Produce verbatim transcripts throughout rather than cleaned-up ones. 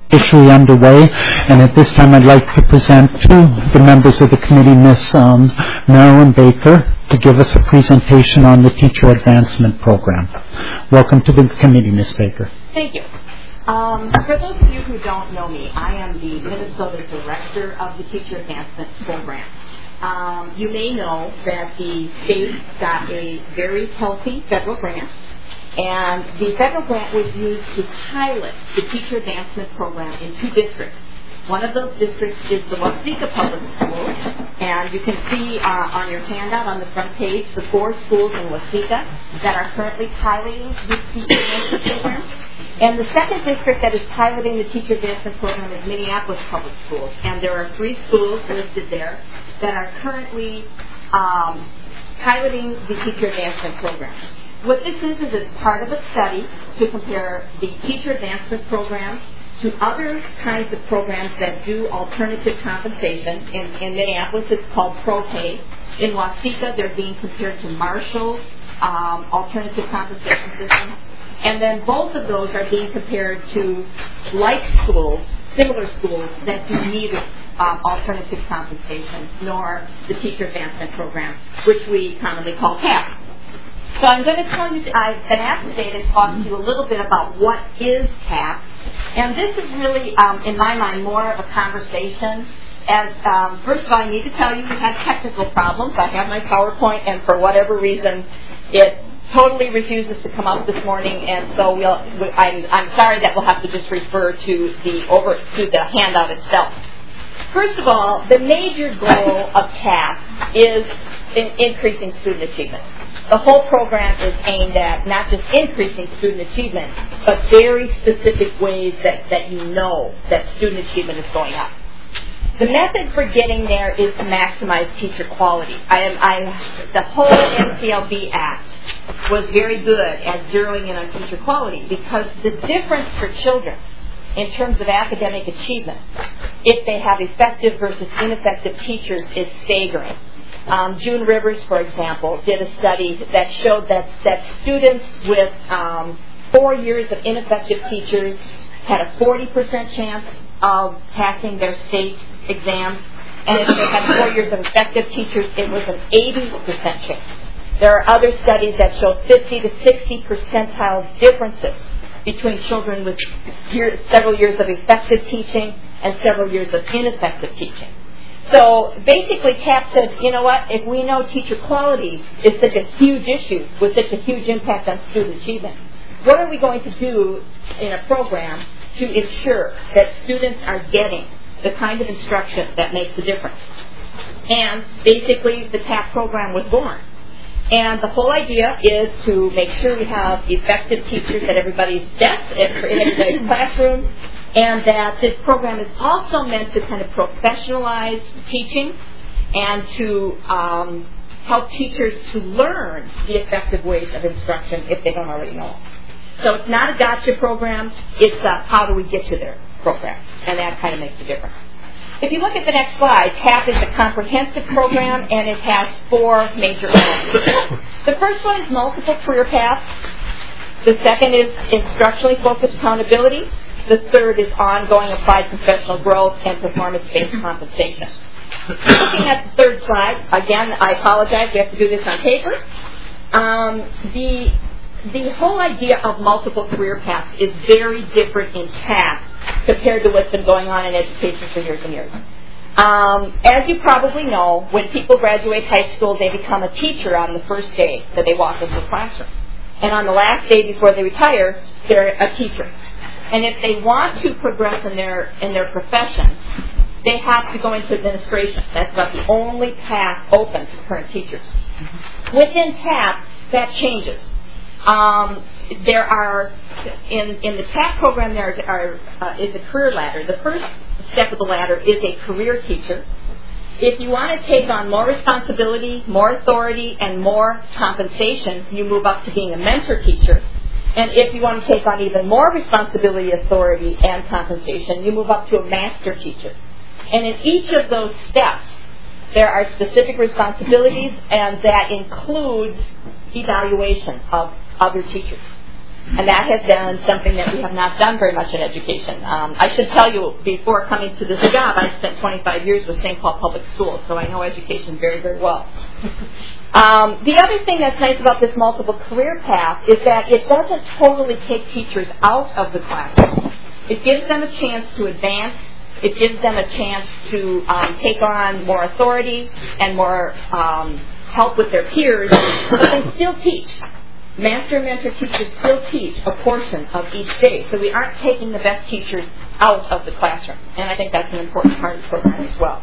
officially underway, and at this time I'd like to present to the members of the committee Miz Um, Marilyn Baker to give us a presentation on the Teacher Advancement Program. Welcome to the committee, Miz Baker. Thank you. Um, for those of you who don't know me, I am the Minnesota Director of the Teacher Advancement Program. Um, you may know that the state got a very healthy federal grant, and the federal grant was used to pilot the Teacher Advancement Program in two districts. One of those districts is the Waseca Public Schools, and you can see uh, on your handout on the front page the four schools in Waseca that are currently piloting this Teacher Advancement Program. And the second district that is piloting the Teacher Advancement Program is Minneapolis Public Schools, and there are three schools listed there that are currently um, piloting the Teacher Advancement Program. What this is is it's part of a study to compare the Teacher Advancement Program to other kinds of programs that do alternative compensation. In, in Minneapolis, it's called ProPay. In Waseca, they're being compared to Marshall's um, alternative compensation system. And then both of those are being compared to like schools, similar schools that do neither um, alternative compensation nor the Teacher Advancement Program, which we commonly call T A P. So I'm going to tell you, I've been asked today to talk to you a little bit about what is T A P. And this is really, um, in my mind, more of a conversation. As um, first of all, I need to tell you we had technical problems. I have my PowerPoint, and for whatever reason, it totally refuses to come up this morning, and so we'll. I'm, I'm sorry that we'll have to just refer to the over to the handout itself. First of all, the major goal of T A P is in increasing student achievement. The whole program is aimed at not just increasing student achievement, but very specific ways that, that you know that student achievement is going up. The method for getting there is to maximize teacher quality. I am, I, the whole N C L B Act was very good at zeroing in on teacher quality because the difference for children in terms of academic achievement, if they have effective versus ineffective teachers, is staggering. Um, June Rivers, for example, did a study that showed that, that students with um, four years of ineffective teachers had a forty percent chance of passing their state exams, and if they had four years of effective teachers, it was an eighty percent chance. There are other studies that show fifty to sixty percentile differences between children with year, several years of effective teaching and several years of ineffective teaching. So basically, T A P said, you know what, if we know teacher quality is such a huge issue with such a huge impact on student achievement, what are we going to do in a program to ensure that students are getting the kind of instruction that makes a difference? And basically, the T A P program was born. And the whole idea is to make sure we have effective teachers at everybody's desk, in everybody's classroom, and that this program is also meant to kind of professionalize teaching and to um, help teachers to learn the effective ways of instruction if they don't already know. So it's not a gotcha program, it's a how do we get you there program, and that kind of makes a difference. If you look at the next slide, T A P is a comprehensive program, and it has four major elements. The first one is multiple career paths. The second is instructionally focused accountability. The third is ongoing applied professional growth and performance-based compensation. Looking at the third slide, again, I apologize, we have to do this on paper. Um, the, the whole idea of multiple career paths is very different in T A P compared to what's been going on in education for years and years. Um, as you probably know, when people graduate high school, they become a teacher on the first day that they walk into the classroom. And on the last day before they retire, they're a teacher. And if they want to progress in their in their profession, they have to go into administration. That's about the only path open to current teachers. Within T A P, that changes. Um, there are, in, in the T A P program, there are, uh, is a career ladder. The first step of the ladder is a career teacher. If you want to take on more responsibility, more authority, and more compensation, you move up to being a mentor teacher. And if you want to take on even more responsibility, authority, and compensation, you move up to a master teacher. And in each of those steps, there are specific responsibilities, and that includes evaluation of other teachers. And that has been something that we have not done very much in education. Um, I should tell you, before coming to this job, I spent twenty-five years with Saint Paul Public Schools, so I know education very, very well. Um, the other thing that's nice about this multiple career path is that it doesn't totally take teachers out of the classroom. It gives them a chance to advance. It gives them a chance to um, take on more authority and more um, help with their peers, but they still teach. Master and mentor teachers still teach a portion of each day, so we aren't taking the best teachers out of the classroom, and I think that's an important part of the program as well.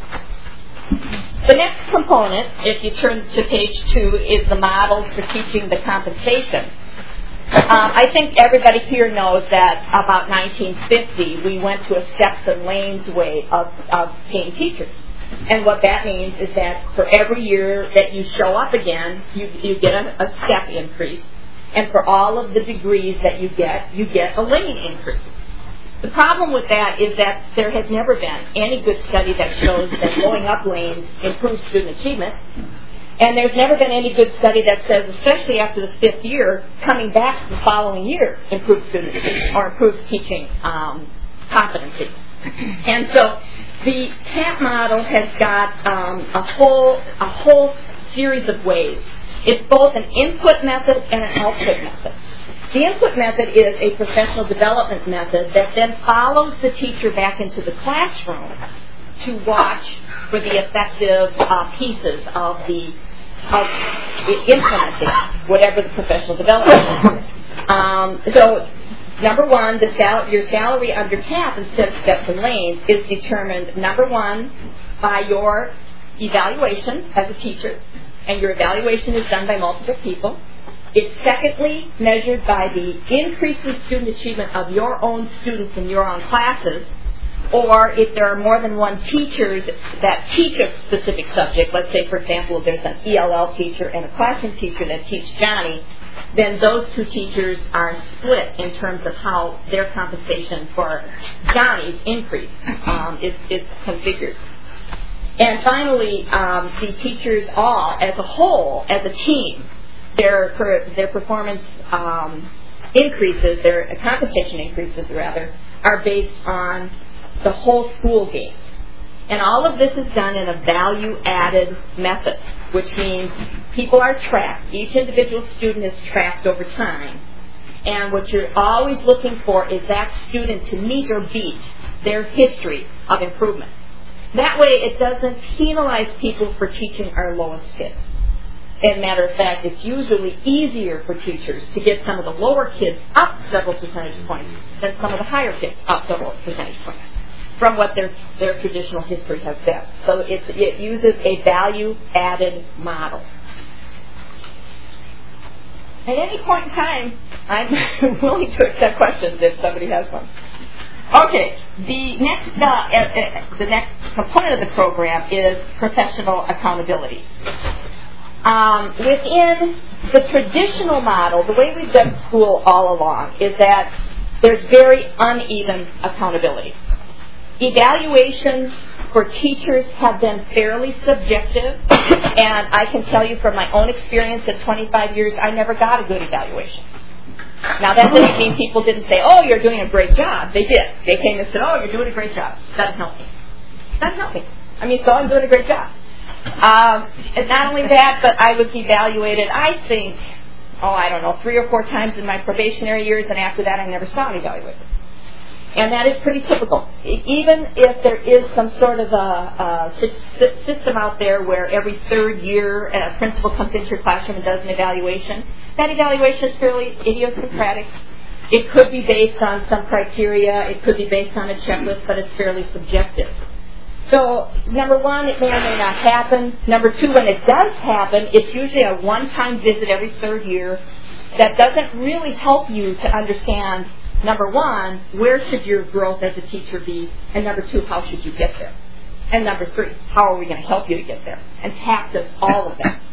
The next component, if you turn to page two, is the models for teaching the compensation. Um, I think everybody here knows that about nineteen fifty, we went to a steps and lanes way of, of paying teachers. And what that means is that for every year that you show up again, you, you get a, a step increase. And for all of the degrees that you get, you get a lane increase. The problem with that is that there has never been any good study that shows that going up lanes improves student achievement. And there's never been any good study that says, especially after the fifth year, coming back the following year improves student achievement or improves teaching um, competency. And so the T A P model has got um, a whole a whole series of ways. It's both an input method and an output method. The input method is a professional development method that then follows the teacher back into the classroom to watch for the effective uh, pieces of the of implementing whatever the professional development is. Um, so, number one, the sal- your salary under T A P instead of steps and lanes is determined, number one, by your evaluation as a teacher, and your evaluation is done by multiple people. It's secondly measured by the increase in student achievement of your own students in your own classes, or if there are more than one teachers that teach a specific subject, let's say, for example, there's an E L L teacher and a classroom teacher that teach Johnny, then those two teachers are split in terms of how their compensation for Johnny's increase um, is, is configured. And finally, um, the teachers all, as a whole, as a team, their their performance um, increases, their compensation increases rather, are based on the whole school gains. And all of this is done in a value-added method, which means people are tracked. Each individual student is tracked over time. And what you're always looking for is that student to meet or beat their history of improvement. That way it doesn't penalize people for teaching our lowest kids. As a matter of fact, it's usually easier for teachers to get some of the lower kids up several percentage points than some of the higher kids up several percentage points from what their their traditional history has been. So it, it uses a value-added model. At any point in time, I'm willing to accept questions if somebody has one. Okay, the next uh, uh, the next component of the program is professional accountability. Um, within the traditional model, the way we've done school all along is that there's very uneven accountability. Evaluations for teachers have been fairly subjective, and I can tell you from my own experience at twenty-five years, I never got a good evaluation. Now, that doesn't mean people didn't say, oh, you're doing a great job. They did. They came and said, oh, you're doing a great job. Doesn't help me. Doesn't help me. I mean, so I'm doing a great job. Um, and not only that, but I was evaluated, I think, oh, I don't know, three or four times in my probationary years, and after that I never saw an evaluator. And that is pretty typical. Even if there is some sort of a, a system out there where every third year a principal comes into your classroom and does an evaluation, that evaluation is fairly idiosyncratic. It could be based on some criteria. It could be based on a checklist, but it's fairly subjective. So, number one, it may or may not happen. Number two, when it does happen, it's usually a one-time visit every third year that doesn't really help you to understand, number one, where should your growth as a teacher be? And number two, how should you get there? And number three, how are we going to help you to get there? And T A P does all of that.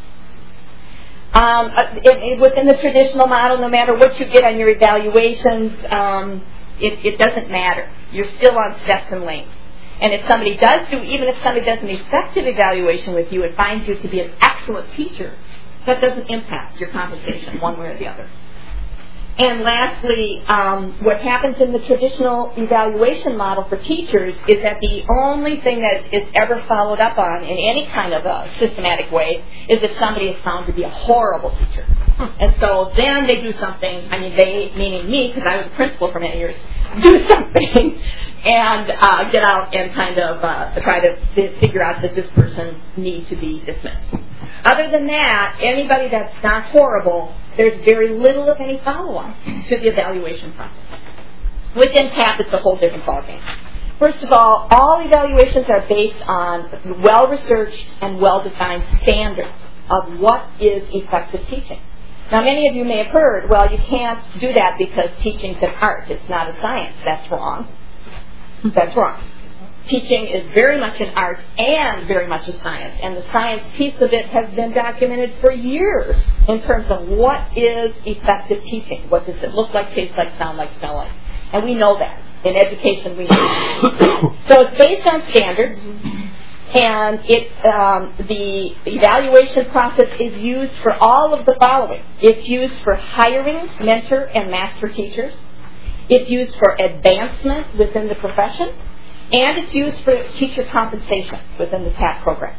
Um, it, it, within the traditional model, no matter what you get on your evaluations, um, it, it doesn't matter. You're still on steps and lanes. And if somebody does do, even if somebody does an effective evaluation with you and finds you to be an excellent teacher, that doesn't impact your compensation one way or the other. And lastly, um, what happens in the traditional evaluation model for teachers is that the only thing that is ever followed up on in any kind of a systematic way is if somebody is found to be a horrible teacher. And so then they do something, I mean they, meaning me, because I was a principal for many years, do something and uh, get out and kind of uh, try to figure out that this person needs to be dismissed. Other than that, anybody that's not horrible, there's very little, if any, follow-up to the evaluation process. Within T A P, it's a whole different ballgame. First of all, all evaluations are based on well-researched and well-defined standards of what is effective teaching. Now, many of you may have heard, well, you can't do that because teaching's an art. It's not a science. That's wrong. That's wrong. Teaching is very much an art and very much a science. And the science piece of it has been documented for years in terms of what is effective teaching. What does it look like, taste like, sound like, smell like. And we know that. In education, we know that. So it's based on standards. And it, um, the evaluation process is used for all of the following. It's used for hiring mentor and master teachers. It's used for advancement within the profession. And it's used for teacher compensation within the T A P program.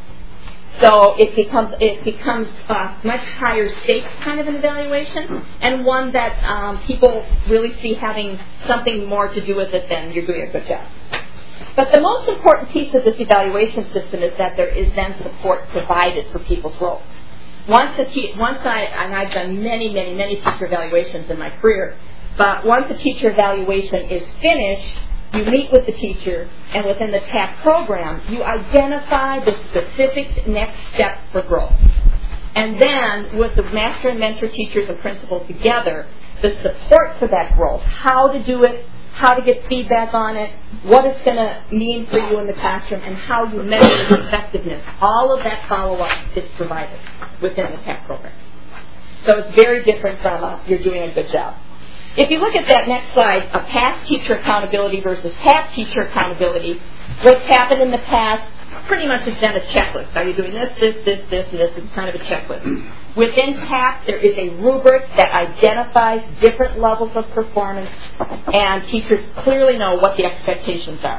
So it becomes it becomes a much higher stakes kind of an evaluation, and one that um, people really see having something more to do with it than you're doing a good job. But the most important piece of this evaluation system is that there is then support provided for people's roles. Once a te- once I and I've done many many many teacher evaluations in my career, but once a teacher evaluation is finished, you meet with the teacher, and within the T A P program, you identify the specific next step for growth. And then, with the master and mentor teachers and principals together, the support for that growth, how to do it, how to get feedback on it, what it's going to mean for you in the classroom, and how you measure its effectiveness, all of that follow-up is provided within the T A P program. So it's very different from uh, you're doing a good job. If you look at that next slide, a past teacher accountability versus T A P teacher accountability, what's happened in the past pretty much has been a checklist. Are you doing this, this, this, this, and this? It's kind of a checklist. Within T A P, there is a rubric that identifies different levels of performance, and teachers clearly know what the expectations are.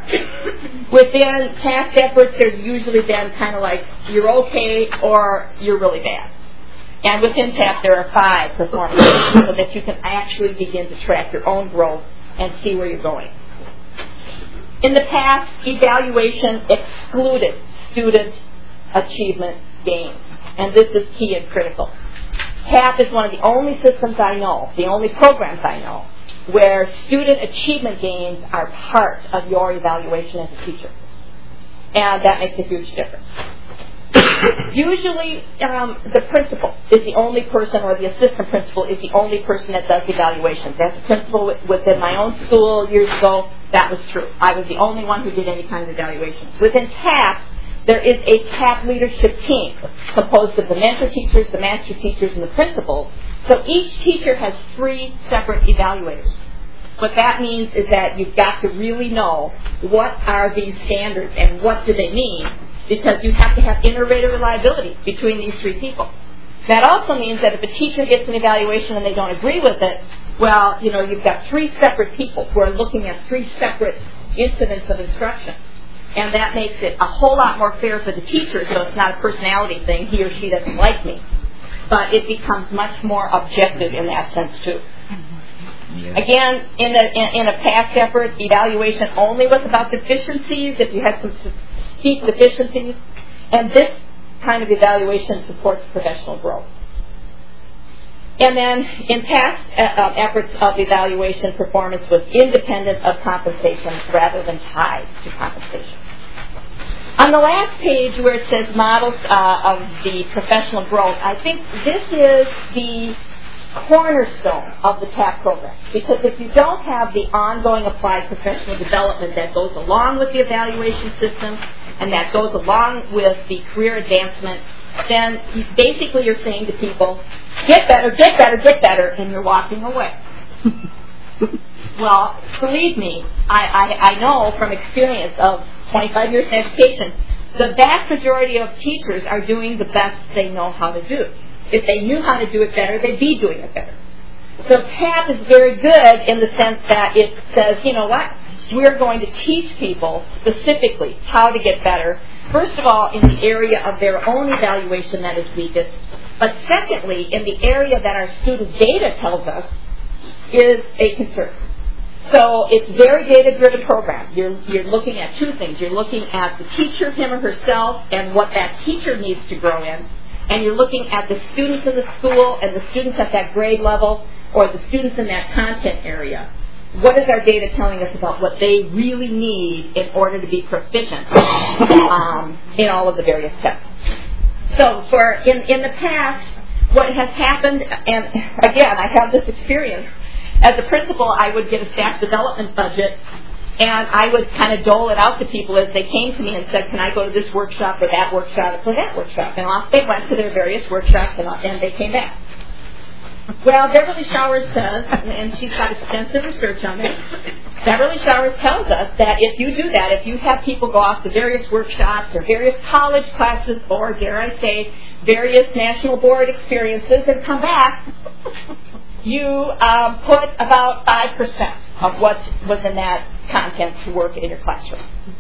Within past efforts, there's usually been kind of like, you're okay or you're really bad. And within T A P, there are five performance so that you can actually begin to track your own growth and see where you're going. In the past, evaluation excluded student achievement gains. And this is key and critical. T A P is one of the only systems I know, the only programs I know, where student achievement gains are part of your evaluation as a teacher. And that makes a huge difference. Usually, um, the principal is the only person, or the assistant principal is the only person that does evaluations. As a principal within my own school years ago, that was true. I was the only one who did any kind of evaluations. Within T A P, there is a T A P leadership team composed of the mentor teachers, the master teachers, and the principal. So each teacher has three separate evaluators. What that means is that you've got to really know what are these standards and what do they mean, because you have to have inter-rater reliability between these three people. That also means that if a teacher gets an evaluation and they don't agree with it, well, you know, you've got three separate people who are looking at three separate incidents of instruction. And that makes it a whole lot more fair for the teacher, so it's not a personality thing, he or she doesn't like me. But it becomes much more objective in that sense, too. Yeah. Again, in a, in, in a past effort, evaluation only was about deficiencies, if you had some steep deficiencies, and this kind of evaluation supports professional growth. And then, in past uh, efforts of evaluation, performance was independent of compensation rather than tied to compensation. On the last page where it says models uh, of the professional growth, I think this is the cornerstone of the T A P program. Because if you don't have the ongoing applied professional development that goes along with the evaluation system and that goes along with the career advancement, then you, basically you're saying to people, get better, get better, get better, and you're walking away. Well, believe me, I, I, I know from experience of twenty-five years in education, the vast majority of teachers are doing the best they know how to do. If they knew how to do it better, they'd be doing it better. So TAP is very good in the sense that it says, you know what, we're going to teach people specifically how to get better, first of all, in the area of their own evaluation that is weakest, but secondly, in the area that our student data tells us is a concern. So it's a very data-driven program. You're, you're looking at two things. You're looking at the teacher, him or herself, and what that teacher needs to grow in. And you're looking at the students in the school and the students at that grade level or the students in that content area. What is our data telling us about what they really need in order to be proficient um, in all of the various tests? So for in, in the past, what has happened, and again, I have this experience, as a principal, I would get a staff development budget, and I would kind of dole it out to people as they came to me and said, can I go to this workshop or that workshop or that workshop? And off they went to their various workshops, and, and they came back. Well, Beverly Showers says, and she's got extensive research on this, Beverly Showers tells us that if you do that, if you have people go off to various workshops or various college classes or, dare I say, various national board experiences and come back, you um, put about five percent of what was in that content to work in your classroom.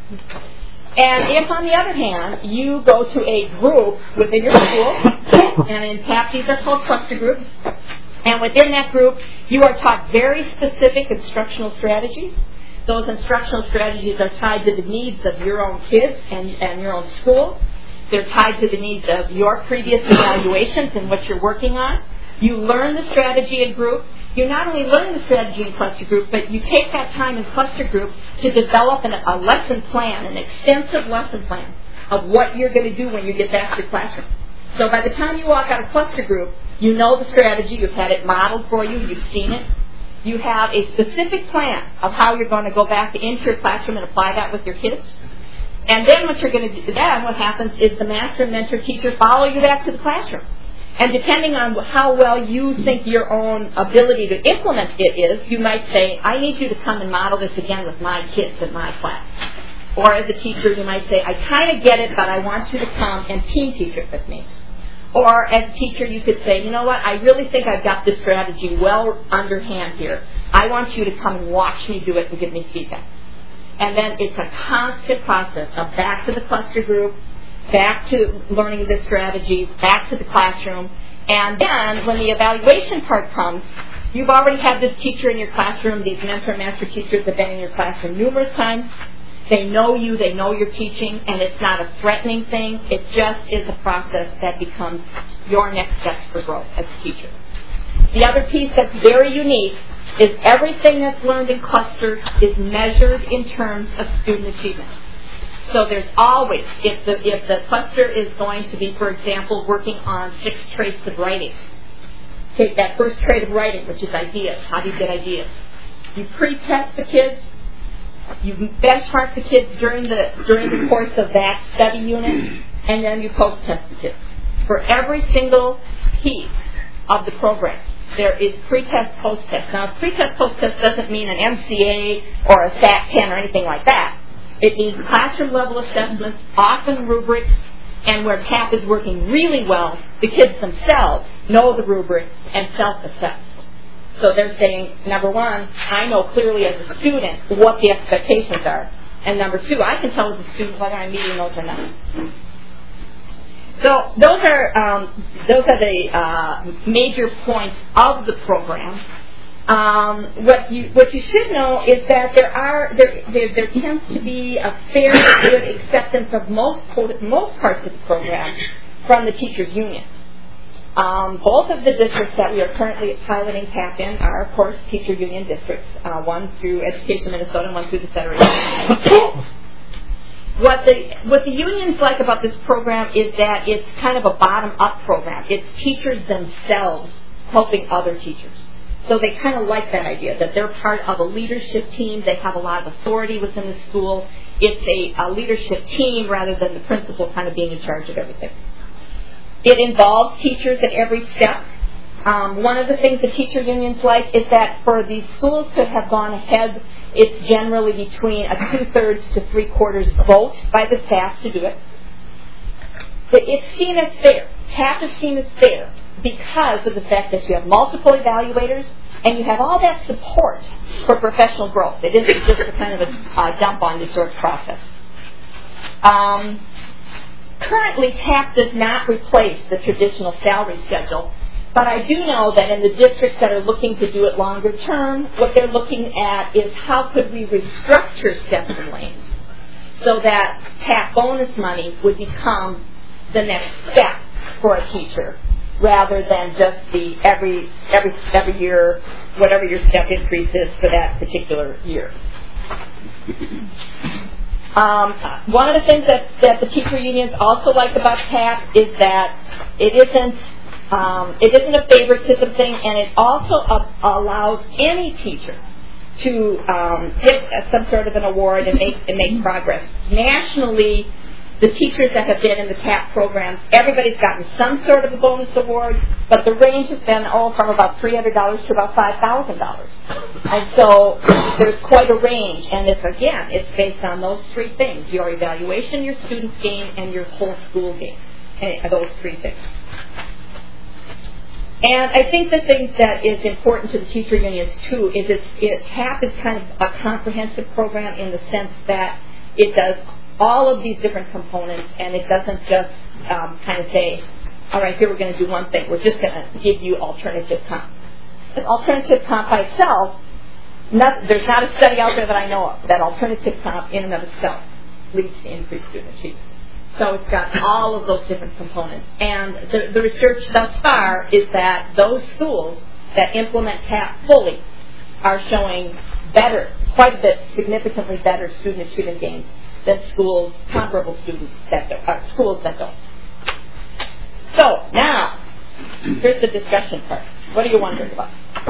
And if, on the other hand, you go to a group within your school, and in TAP these are called cluster groups, and within that group you are taught very specific instructional strategies. Those instructional strategies are tied to the needs of your own kids and, and your own school. They're tied to the needs of your previous evaluations and what you're working on. You learn the strategy in group. You not only learn the strategy in cluster group, but you take that time in cluster group to develop an, a lesson plan, an extensive lesson plan of what you're going to do when you get back to your classroom. So by the time you walk out of cluster group, you know the strategy. You've had it modeled for you. You've seen it. You have a specific plan of how you're going to go back into your classroom and apply that with your kids. And then what you're going to do, then what happens is the master and mentor teacher follow you back to the classroom. And depending on how well you think your own ability to implement it is, you might say, I need you to come and model this again with my kids in my class. Or as a teacher, you might say, I kind of get it, but I want you to come and team teach it with me. Or as a teacher, you could say, you know what, I really think I've got this strategy well underhand here. I want you to come and watch me do it and give me feedback. And then it's a constant process of back to the cluster group, back to learning the strategies, back to the classroom, and then when the evaluation part comes, you've already had this teacher in your classroom, these mentor and master teachers have been in your classroom numerous times. They know you, they know you're teaching, and it's not a threatening thing. It just is a process that becomes your next step for growth as a teacher. The other piece that's very unique is everything that's learned in cluster is measured in terms of student achievement. So there's always, if the, if the cluster is going to be, for example, working on six traits of writing, take that first trait of writing, which is ideas. How do you get ideas? You pre-test the kids. You benchmark the kids during the during the course of that study unit, and then you post-test the kids. For every single piece of the program, there is pre-test, post-test. Now, pre-test, post-test doesn't mean an M C A or a S A T ten or anything like that. It means classroom-level assessments, often rubrics, and where TAP is working really well, the kids themselves know the rubric and self-assess. So they're saying, number one, I know clearly as a student what the expectations are. And number two, I can tell as a student whether I'm meeting those or not. So those are um, those are the uh, major points of the program. Um, what you what you should know is that there are there there, there tends to be a fairly good acceptance of most most parts of the program from the teachers' union. Um, both of the districts that we are currently piloting TAP in are, of course, teacher union districts. Uh, one through Education Minnesota and one through the Federation. What the what the unions like about this program is that it's kind of a bottom-up program. It's teachers themselves helping other teachers. So they kind of like that idea, that they're part of a leadership team. They have a lot of authority within the school. It's a, a leadership team rather than the principal kind of being in charge of everything. It involves teachers at every step. Um, one of the things the teacher unions like is that for these schools to have gone ahead, it's generally between a two-thirds to three-quarters vote by the staff to do it. It's seen as fair. TAP is seen as fair because of the fact that you have multiple evaluators and you have all that support for professional growth. It isn't just a kind of a uh, dump on you sort of process. Um, currently, T A P does not replace the traditional salary schedule, but I do know that in the districts that are looking to do it longer term, what they're looking at is how could we restructure steps and lanes so that T A P bonus money would become the next step for a teacher, rather than just the every every every year, whatever your step increase is for that particular year. Um, one of the things that, that the teacher unions also like about T A P is that it isn't um, it isn't a favoritism thing, and it also uh, allows any teacher to um, get some sort of an award and make and make progress. Nationally, the teachers that have been in the T A P programs, everybody's gotten some sort of a bonus award, but the range has been all from about three hundred dollars to about five thousand dollars. And so there's quite a range, and it's, again, it's based on those three things: your evaluation, your students' gain, and your whole school gain. And those three things. And I think the thing that is important to the teacher unions, too, is it's, it, T A P is kind of a comprehensive program in the sense that it does all of these different components, and it doesn't just um, kind of say, all right, here we're going to do one thing. We're just going to give you alternative comp. And alternative comp by itself, not, there's not a study out there that I know of that alternative comp in and of itself leads to increased student achievement. So it's got all of those different components. And the, the research thus far is that those schools that implement T A P fully are showing better, quite a bit, significantly better student achievement gains than schools, comparable students that don't, uh, schools that don't. So now, here's the discussion part. What are you wondering about?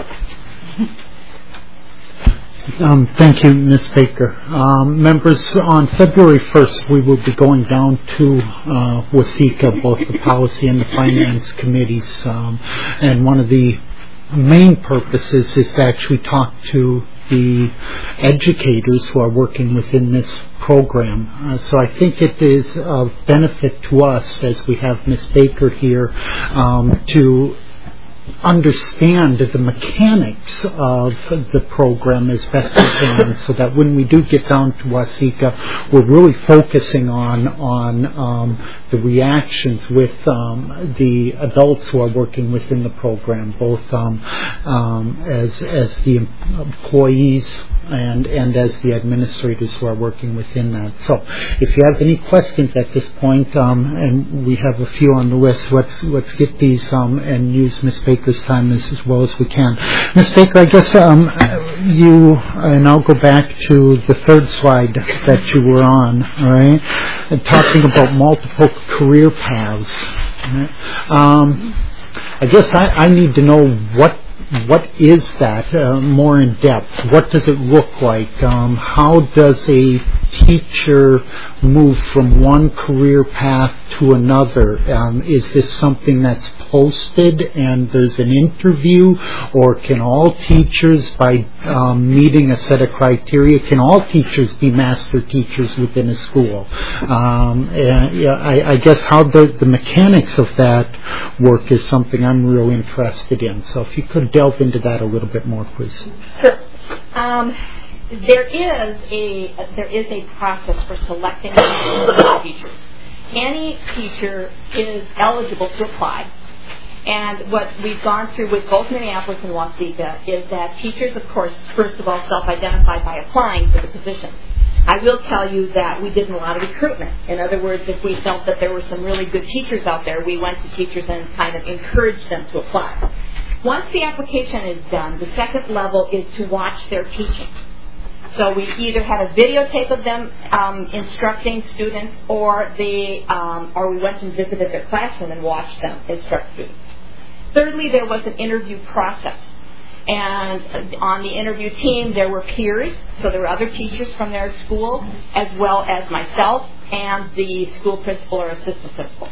Um, thank you, Miz Baker. Um, members, on February first, we will be going down to uh, Waseca, both the policy and the finance committees, um, and one of the main purposes is to actually talk to the educators who are working within this program. Uh, so I think it is of benefit to us, as we have Miz Baker here, um, to understand the mechanics of the program as best we can, so that when we do get down to Waseca, we're really focusing on on um, the reactions with um, the adults who are working within the program, both um, um, as as the employees and and as the administrators who are working within that. So if you have any questions at this point, um, and we have a few on the list, let's let's get these um, and use Miz Baker's time as, as well as we can. Miz Baker, I guess um, you, and I'll go back to the third slide that you were on, all right, and talking about multiple career paths. Right? Um, I guess I, I need to know what What is that uh, more in depth? What does it look like? Um, how does a teacher move from one career path to another? Um, is this something that's posted and there's an interview, or can all teachers, by um, meeting a set of criteria, can all teachers be master teachers within a school? Um, and, yeah, I, I guess how the, the mechanics of that work is something I'm real interested in. So if you could delve into that a little bit more, please. Sure. Um, there is a there is a process for selecting teachers. Any teacher is eligible to apply, and what we've gone through with both Minneapolis and Waseca is that teachers, of course, first of all, self-identify by applying for the position. I will tell you that we did a lot of recruitment. In other words, if we felt that there were some really good teachers out there, we went to teachers and kind of encouraged them to apply. Once the application is done, the second level is to watch their teaching. So we either had a videotape of them um, instructing students, or they, um, or we went and visited their classroom and watched them instruct students. Thirdly, there was an interview process. And on the interview team, there were peers, so there were other teachers from their school, as well as myself and the school principal or assistant principal.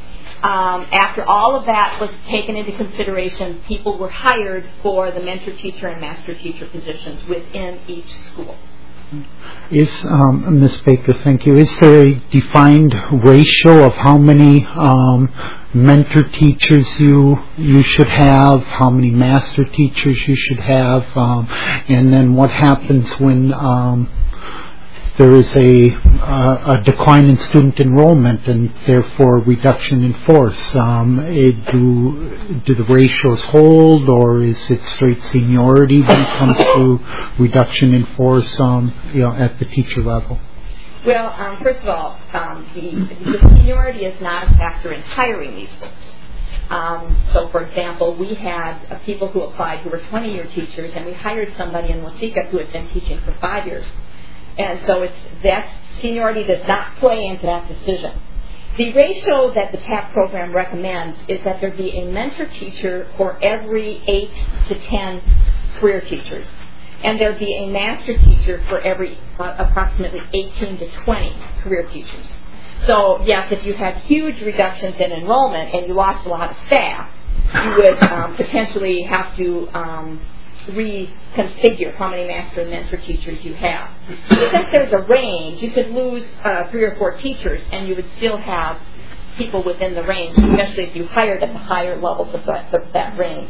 Um, after all of that was taken into consideration, people were hired for the mentor teacher and master teacher positions within each school. Is, um, Miz Baker, thank you. Is there a defined ratio of how many um, mentor teachers you you should have, how many master teachers you should have, um, and then what happens when um, there is a, uh, a decline in student enrollment and therefore reduction in force? Um, it, do, do the ratios hold, or is it straight seniority when it comes to reduction in force um, you know, at the teacher level? Well, um, first of all, um, the, the seniority is not a factor in hiring these folks. Um, so, for example, we had uh, people who applied who were twenty-year teachers, and we hired somebody in Waseca who had been teaching for five years. And so it's that seniority does not play into that decision. The ratio that the T A P program recommends is that there be a mentor teacher for every eight to ten career teachers, and there be a master teacher for every uh, approximately eighteen to twenty career teachers. So, yes, if you had huge reductions in enrollment and you lost a lot of staff, you would um, potentially have to um, reconfigure how many master and mentor teachers you have. But since there's a range, you could lose uh, three or four teachers and you would still have people within the range, especially if you hired at the higher levels of that, of that range.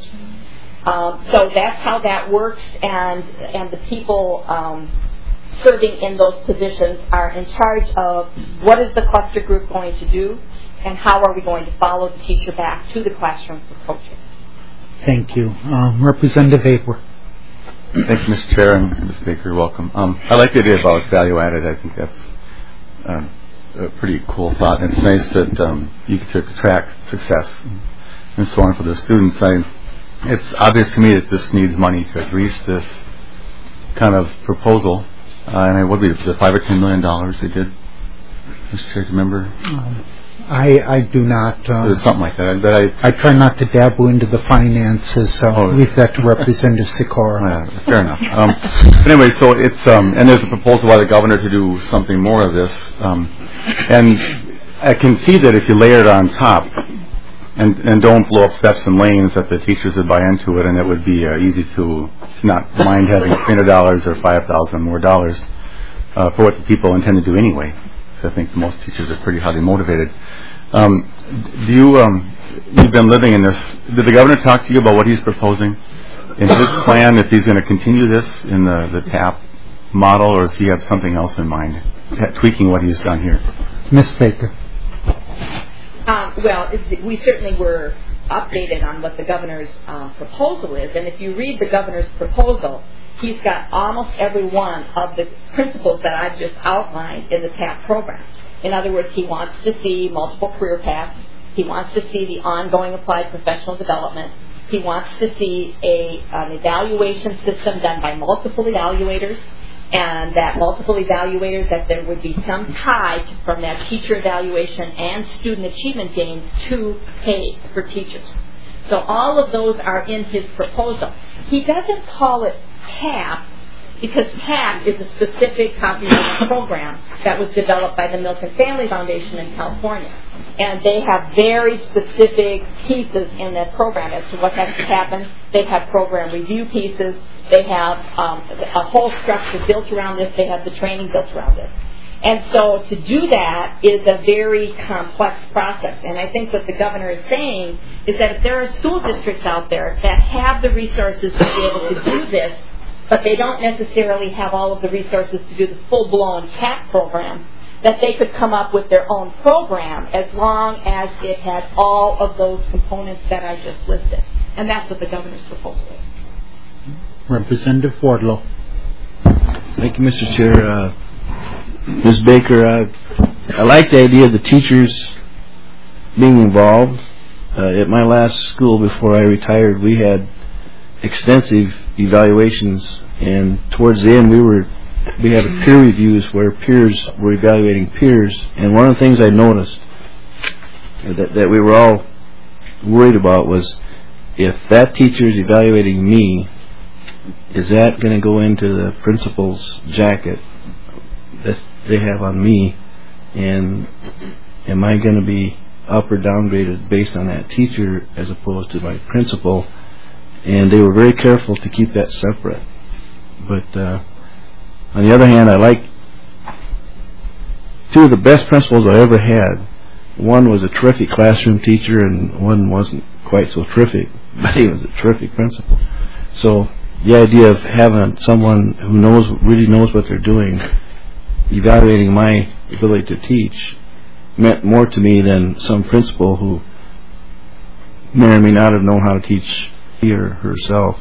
Um, so that's how that works, and and the people um, serving in those positions are in charge of what is the cluster group going to do and how are we going to follow the teacher back to the classroom for coaching. Thank you. Um, Representative Aber. Thank you, Mister Chair, and Miz Baker, welcome. Um, I like the idea about value added. I think that's um, a pretty cool thought. And it's nice that um, you get to track success and so on for the students. I, it's obvious to me that this needs money to grease this kind of proposal. Uh, and I would be, was it five or ten million dollars they did? Mister Chair, do you remember? Um, I, I do not. Um, it was something like that. But I, I try not to dabble into the finances, so oh, leave that to Representative Sikora. Yeah, fair enough. Um, but anyway, so it's um, and there's a proposal by the governor to do something more of this, um, and I can see that if you layer it on top, and and don't blow up steps and lanes, that the teachers would buy into it, and it would be uh, easy to not mind having three hundred dollars or five thousand more dollars uh, for what the people intend to do anyway. I think most teachers are pretty highly motivated. Um, do you, um, you've been living in this, did the governor talk to you about what he's proposing in his plan, if he's going to continue this in the, the T A P model, or does he have something else in mind, tweaking what he's done here? Miz Baker. Um, well, we certainly were updated on what the governor's uh, proposal is, and if you read the governor's proposal, he's got almost every one of the principles that I've just outlined in the T A P program. In other words, he wants to see multiple career paths. He wants to see the ongoing applied professional development. He wants to see a, an evaluation system done by multiple evaluators, and that multiple evaluators, that there would be some tie to, from that teacher evaluation and student achievement gains to pay for teachers. So all of those are in his proposal. He doesn't call it T A P because T A P is a specific comprehensive program that was developed by the Milken Family Foundation in California. And they have very specific pieces in that program as to what has to happen. They have program review pieces. They have um, a whole structure built around this. They have the training built around this. And so to do that is a very complex process. And I think what the governor is saying is that if there are school districts out there that have the resources to be able to do this, but they don't necessarily have all of the resources to do the full-blown T A P program, that they could come up with their own program as long as it had all of those components that I just listed. And that's what the governor's proposal is. Representative Wardlow. Thank you, Mister Chair. Uh, Miz Baker, uh, I like the idea of the teachers being involved. Uh, at my last school before I retired, we had extensive evaluations, and towards the end we were we had peer reviews where peers were evaluating peers, and one of the things I noticed that, that we were all worried about was, if that teacher is evaluating me, is that going to go into the principal's jacket that they have on me, and am I going to be up or downgraded based on that teacher as opposed to my principal? And they were very careful to keep that separate. But uh, On the other hand, I like two of the best principals I ever had. One was a terrific classroom teacher, and one wasn't quite so terrific, but he was a terrific principal. So the idea of having someone who knows, really knows what they're doing, evaluating my ability to teach, meant more to me than some principal who may or may not have known how to teach he or herself.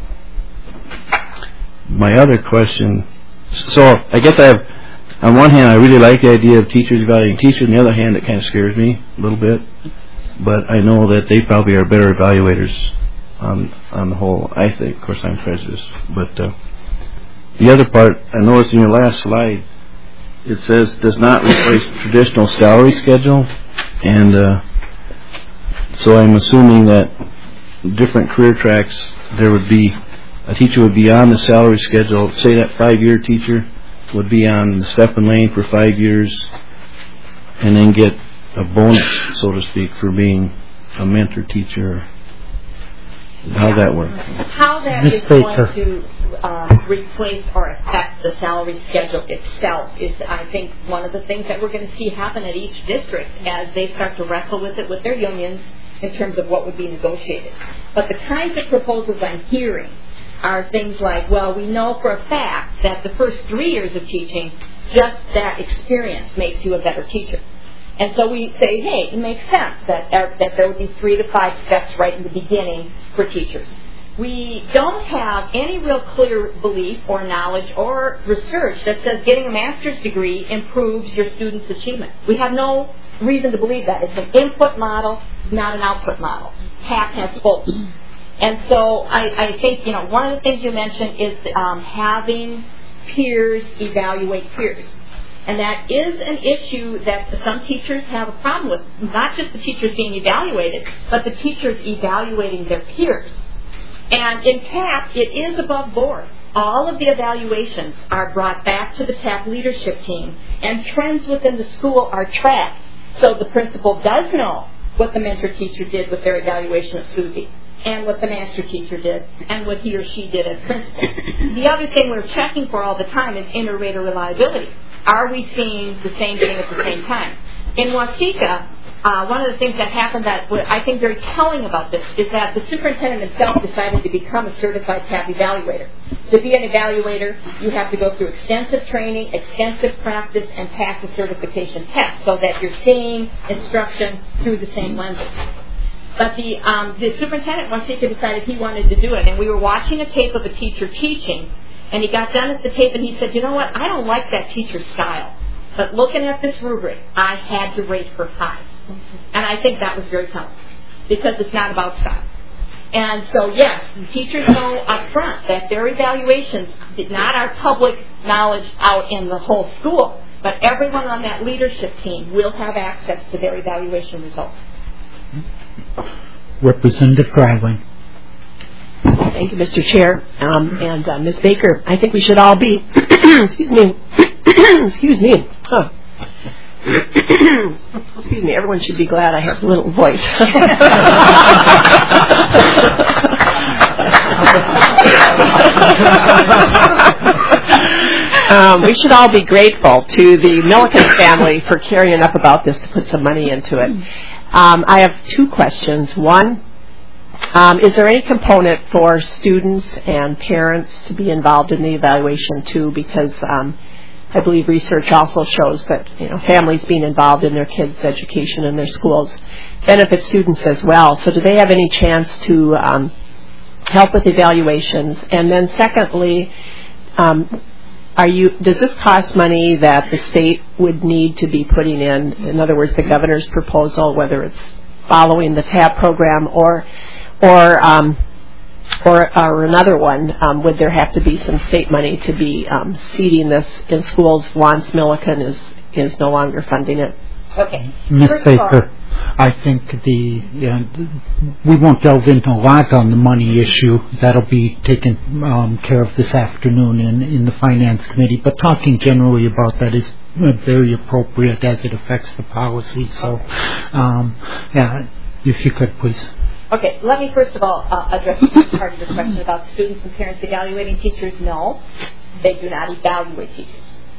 My other question, so I guess I have, on one hand, I really like the idea of teachers evaluating teachers. On the other hand, it kind of scares me a little bit. But I know that they probably are better evaluators on on the whole, I think. Of course, I'm prejudiced. But uh, the other part, I noticed in your last slide, it says does not replace traditional salary schedule. And uh, so I'm assuming that different career tracks, there would be, a teacher would be on the salary schedule. Say that five-year teacher would be on the step and lane for five years and then get a bonus, so to speak, for being a mentor teacher. How's that work? How that Miz is Baker. going to um, replace or affect the salary schedule itself is, I think, one of the things that we're going to see happen at each district as they start to wrestle with it with their unions in terms of what would be negotiated. But the kinds of proposals I'm hearing are things like, well, we know for a fact that the first three years of teaching, just that experience makes you a better teacher. And so we say, hey, it makes sense that, uh, that there would be three to five steps right in the beginning for teachers. We don't have any real clear belief or knowledge or research that says getting a master's degree improves your students' achievement. We have no reason to believe that. It's an input model, not an output model. T A P has both. And so I, I think, you know, one of the things you mentioned is um, having peers evaluate peers. And that is an issue that some teachers have a problem with. Not just the teachers being evaluated, but the teachers evaluating their peers. And in T A P, it is above board. All of the evaluations are brought back to the T A P leadership team, and trends within the school are tracked. So the principal does know what the mentor teacher did with their evaluation of Susie, and what the master teacher did, and what he or she did as principal. The other thing we're checking for all the time is inter-rater reliability. Are we seeing the same thing at the same time? In Waseca, uh, one of the things that happened that I think very telling about this is that the superintendent himself decided to become a certified T A P evaluator. To be an evaluator, you have to go through extensive training, extensive practice, and pass a certification test so that you're seeing instruction through the same lenses. But the um, the superintendent, Waseca, decided he wanted to do it. And we were watching a tape of a teacher teaching, and he got done at the tape and he said, you know what, I don't like that teacher's style. But looking at this rubric, I had to rate her high. And I think that was very telling, because it's not about style. And so, yes, teachers know up front that their evaluations not are public knowledge out in the whole school, but everyone on that leadership team will have access to their evaluation results. Representative Greiling. Thank you, Mister Chair. Um, and uh, Miz Baker, I think we should all be, excuse me, excuse me, huh. excuse me, everyone should be glad I have a little voice. um, we should all be grateful to the Milliken family for caring enough about this to put some money into it. Um, I have two questions. One, um, is there any component for students and parents to be involved in the evaluation too? Because um, I believe research also shows that, you know, families being involved in their kids' education in their schools benefit students as well. So do they have any chance to um, help with evaluations? And then secondly, um, Are you? Does this cost money that the state would need to be putting in? In other words, the governor's proposal, whether it's following the T A P program or, or, um, or, or another one, um, would there have to be some state money to be um, seeding this in schools once Milliken is is no longer funding it? Okay. Miz First of all, Baker, I think the yeah, we won't delve into a lot on the money issue. That'll be taken um, care of this afternoon in, in the Finance Committee. But talking generally about that is very appropriate as it affects the policy. So, um, yeah, if you could, please. Okay, let me first of all uh, address the first part of your question about students and parents evaluating teachers. No, they do not evaluate teachers.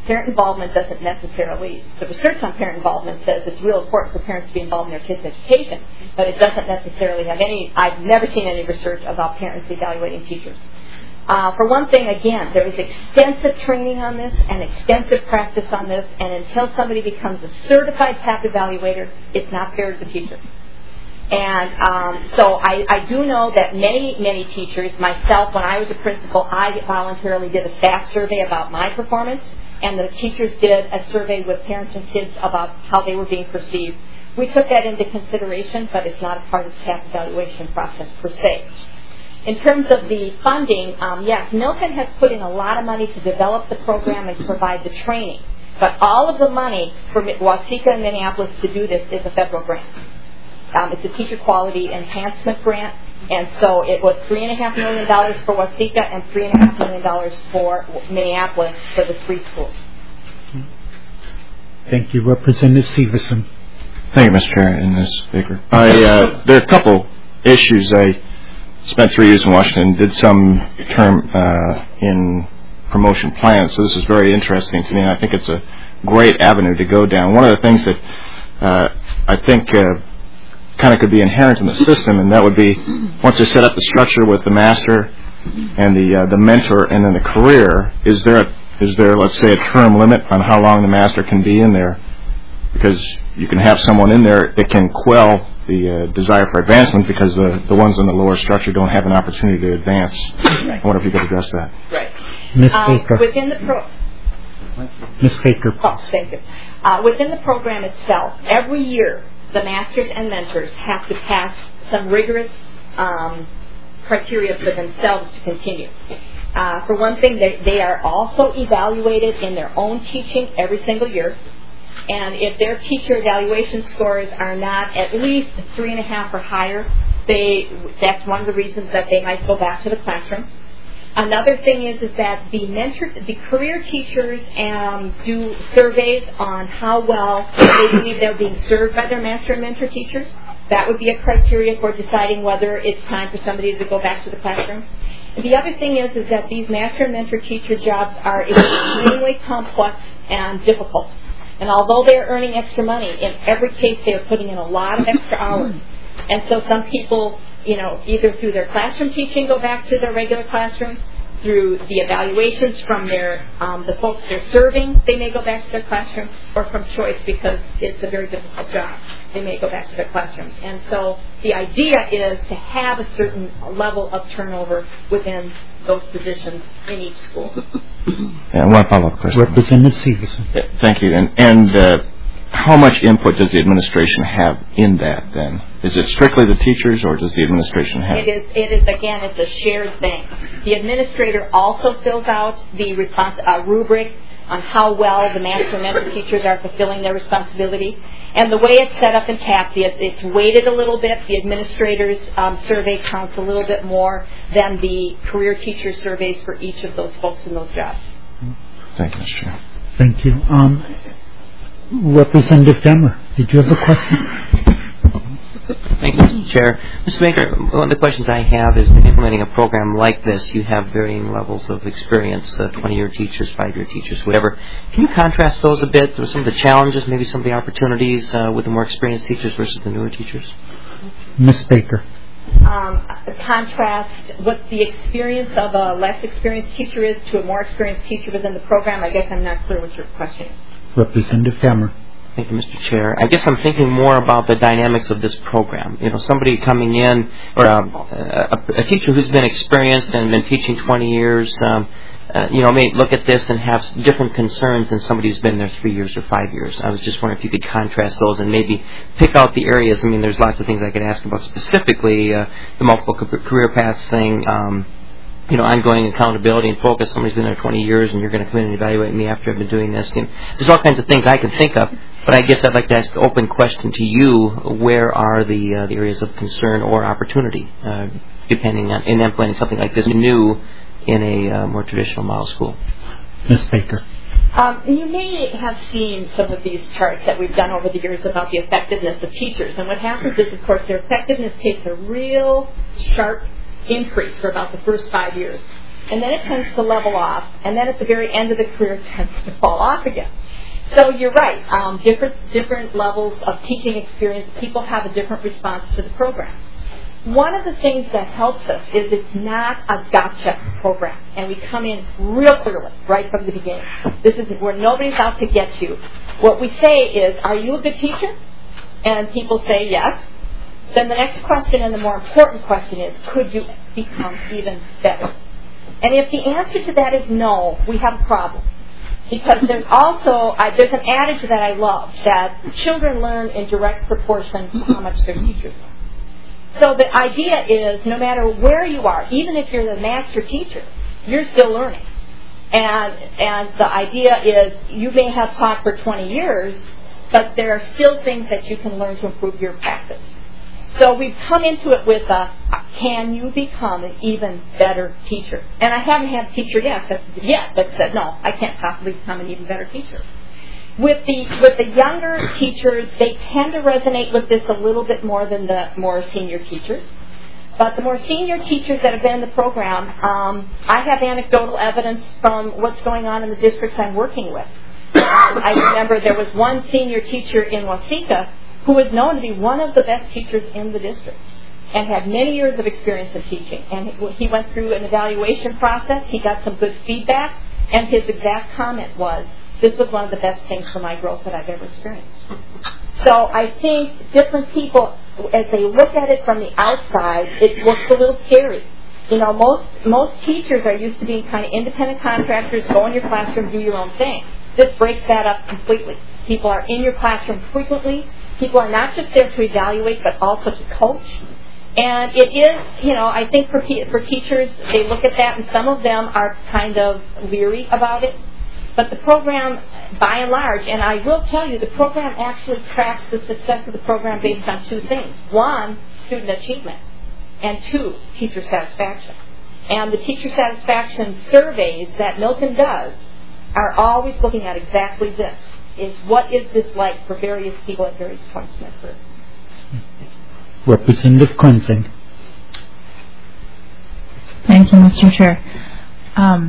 parent involvement doesn't necessarily, the research on parent involvement says it's real important for parents to be involved in their kids' education, but it doesn't necessarily have any, I've never seen any research about parents evaluating teachers. Uh, for one thing, again, there is extensive training on this and extensive practice on this, and until somebody becomes a certified TAP evaluator, it's not fair to the teacher. And um, so I, I do know that many, many teachers, myself, when I was a principal, I voluntarily did a staff survey about my performance, and the teachers did a survey with parents and kids about how they were being perceived. We took that into consideration, but it's not a part of the TAP evaluation process per se. In terms of the funding, um, yes, Milton has put in a lot of money to develop the program and to provide the training. But all of the money for Waseca and Minneapolis to do this is a federal grant. Um, it's a teacher quality enhancement grant, and so it was three and a half million dollars for Waseca and three and a half million dollars for Minneapolis for the three schools. Thank you, Representative Severson. Thank you, Mister Chair and Miz Baker. I, uh, there are a couple issues. I spent three years in Washington, did some term uh, in promotion plans, so this is very interesting to me, and I think it's a great avenue to go down. One of the things that uh, I think uh, kind of could be inherent in the system, and that would be once they set up the structure with the master and the uh, the mentor and then the career, is there a, is there, let's say, a term limit on how long the master can be in there? Because you can have someone in there that can quell the uh, desire for advancement because the, the ones in the lower structure don't have an opportunity to advance. Right. I wonder if you could address that. Right. Miz Um, Baker. within the pro- Miz Baker. Oh, thank you. Uh, within the program itself, every year the masters and mentors have to pass some rigorous um, criteria for themselves to continue. Uh, for one thing, they, they are also evaluated in their own teaching every single year. And if their teacher evaluation scores are not at least three and a half or higher, they that's one of the reasons that they might go back to the classroom. Another thing is is that the mentor, the career teachers um, do surveys on how well they believe they're being served by their master and mentor teachers. That would be a criteria for deciding whether it's time for somebody to go back to the classroom. The other thing is is that these master and mentor teacher jobs are extremely complex and difficult. And although they're earning extra money, in every case they're putting in a lot of extra hours. And so some people, you know, either through their classroom teaching go back to their regular classroom, through the evaluations from their um, the folks they're serving, they may go back to their classroom, or from choice because it's a very difficult job, they may go back to their classrooms. And so the idea is to have a certain level of turnover within those positions in each school. Yeah, one follow-up question. Representative Severson. Yeah, thank you. And, and uh, how much input does the administration have in that then? Is it strictly the teachers or does the administration have? It is, it is again, it's a shared thing. The administrator also fills out the response, uh, rubric on how well the master and mentor teachers are fulfilling their responsibility. And the way it's set up in TAP, it's weighted a little bit. The administrator's um, survey counts a little bit more than the career teacher surveys for each of those folks in those jobs. Thank you, Mister Chair. Thank you. Um, Representative Demmer, did you have a question? Thank you, Mister Chair. Mister Baker, one of the questions I have is in implementing a program like this, you have varying levels of experience, uh, twenty-year teachers, five-year teachers, whatever. Can you contrast those a bit with some of the challenges, maybe some of the opportunities uh, with the more experienced teachers versus the newer teachers? Miz Baker. Um, contrast what the experience of a less experienced teacher is to a more experienced teacher within the program. I guess I'm not clear what your question is. Representative Demmer. Thank you, Mister Chair. I guess I'm thinking more about the dynamics of this program. You know, somebody coming in, or a, a, a teacher who's been experienced and been teaching twenty years, um, uh, you know, may look at this and have different concerns than somebody who's been there three years or five years. I was just wondering if you could contrast those and maybe pick out the areas. I mean, there's lots of things I could ask about specifically, uh, the multiple career paths thing, um, you know, ongoing accountability and focus. Somebody's been there twenty years and you're going to come in and evaluate me after I've been doing this. You know, there's all kinds of things I can think of, but I guess I'd like to ask an open question to you. Where are the uh, the areas of concern or opportunity, uh, depending on in implementing something like this new in a uh, more traditional model school? Miz Baker. Um, you may have seen some of these charts that we've done over the years about the effectiveness of teachers. And what happens is, of course, their effectiveness takes a real sharp increase for about the first five years. and then it tends to level off, and then at the very end of the career it tends to fall off again. So you're right. Um, different different levels of teaching experience, people have a different response to the program. One of the things that helps us is it's not a gotcha program, and we come in real clearly right from the beginning. This is where nobody's out to get you. What we say is, are you a good teacher? And people say yes. Then the next question, and the more important question, is, could you become even better? And if the answer to that is no, we have a problem. Because there's also, uh, there's an adage that I love, that children learn in direct proportion to how much their teachers learn. So the idea is, no matter where you are, even if you're the master teacher, you're still learning. And and the idea is, you may have taught for twenty years, but there are still things that you can learn to improve your practice. So we've come into it with a, can you become an even better teacher? And I haven't had a teacher yet that, yet that said, no, I can't possibly become an even better teacher. With the with the younger teachers, they tend to resonate with this a little bit more than the more senior teachers. But the more senior teachers that have been in the program, um, I have anecdotal evidence from what's going on in the districts I'm working with. Um, I remember there was one senior teacher in Waseca who was known to be one of the best teachers in the district and had many years of experience in teaching. And he went through an evaluation process. He got some good feedback, and his exact comment was, this was one of the best things for my growth that I've ever experienced. So I think different people, as they look at it from the outside, it looks a little scary. You know, most most teachers are used to being kind of independent contractors, go in your classroom, do your own thing. This breaks that up completely. People are in your classroom frequently. People are not just there to evaluate, but also to coach. And it is, you know, I think for for teachers, they look at that, and some of them are kind of leery about it. But the program, by and large, and I will tell you, the program actually tracks the success of the program based on two things. One, student achievement, and two, teacher satisfaction. And the teacher satisfaction surveys that Milton does are always looking at exactly this, is what is this like for various people at various points in their career. Representative Quinzing. Thank you, Mister Chair. Um,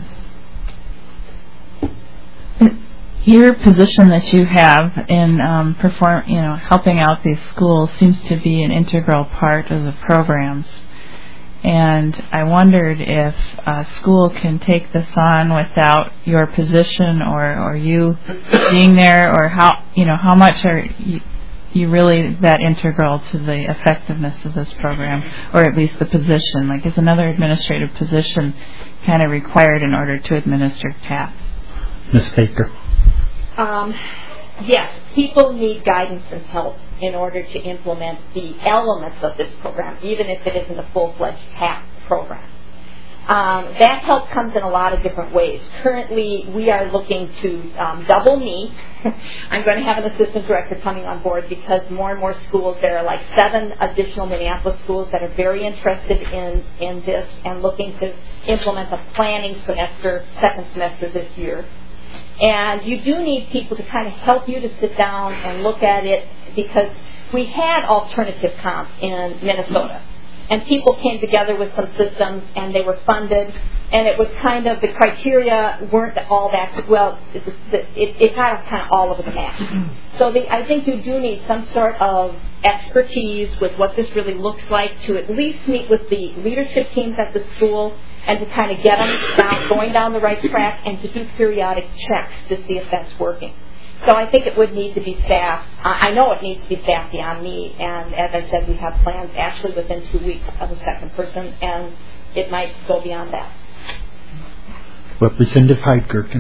Your position that you have in um, perform, you know, helping out these schools seems to be an integral part of the programs. And I wondered if a school can take this on without your position or, or you being there, or how, you know, how much are you, you really that integral to the effectiveness of this program, or at least the position? Like, is another administrative position kind of required in order to administer T A P? Miz Baker. Um, yes, people need guidance and help in order to implement the elements of this program, even if it isn't a full-fledged T A P program. Um, that help comes in a lot of different ways. Currently, we are looking to um, double me. I'm going to have an assistant director coming on board because more and more schools, there are like seven additional Minneapolis schools that are very interested in, in this and looking to implement a planning semester, second semester this year. And you do need people to kind of help you to sit down and look at it, because we had alternative comps in Minnesota. And people came together with some systems, and they were funded, and it was kind of, the criteria weren't all that, well, it, it, it got kind of all over the map. So the, I think you do need some sort of expertise with what this really looks like to at least meet with the leadership teams at the school and to kind of get them down, going down the right track, and to do periodic checks to see if that's working. So I think it would need to be staffed. I know it needs to be staffed beyond me, and as I said, we have plans actually within two weeks of a second person, and it might go beyond that. Representative Heidgerken.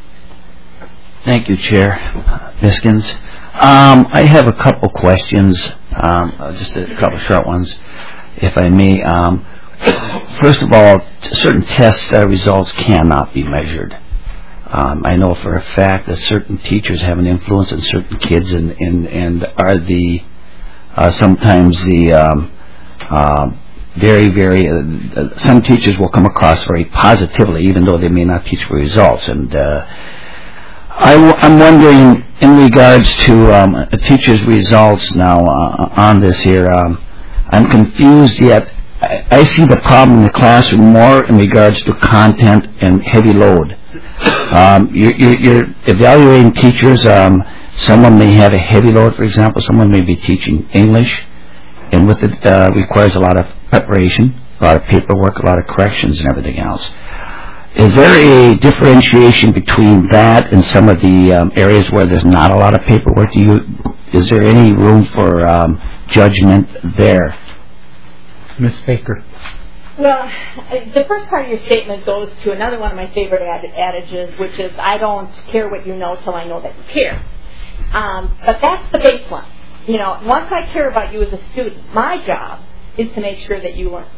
Thank you, Chair Biskins. Um, I have a couple questions, um, just a couple short ones, if I may. Um, first of all, certain test uh, results cannot be measured. Um, I know for a fact that certain teachers have an influence on certain kids, and and, and are the uh, sometimes the um, uh, very very uh, some teachers will come across very positively, even though they may not teach for results. And uh, I w- I'm wondering, in regards to um, a teacher's results now uh, on this here, um, I'm confused yet. I, I see the problem in the classroom more in regards to content and heavy load. Um, you're, you're, you're evaluating teachers. Um, someone may have a heavy load, for example. Someone may be teaching English, and with it uh, requires a lot of preparation, a lot of paperwork, a lot of corrections, and everything else. Is there a differentiation between that and some of the um, areas where there's not a lot of paperwork? Do you, is there any room for um, judgment there? Miz Baker. Well, the first part of your statement goes to another one of my favorite ad- adages, which is, I don't care what you know till I know that you care. Um, but that's the baseline. You know, once I care about you as a student, my job is to make sure that you learn.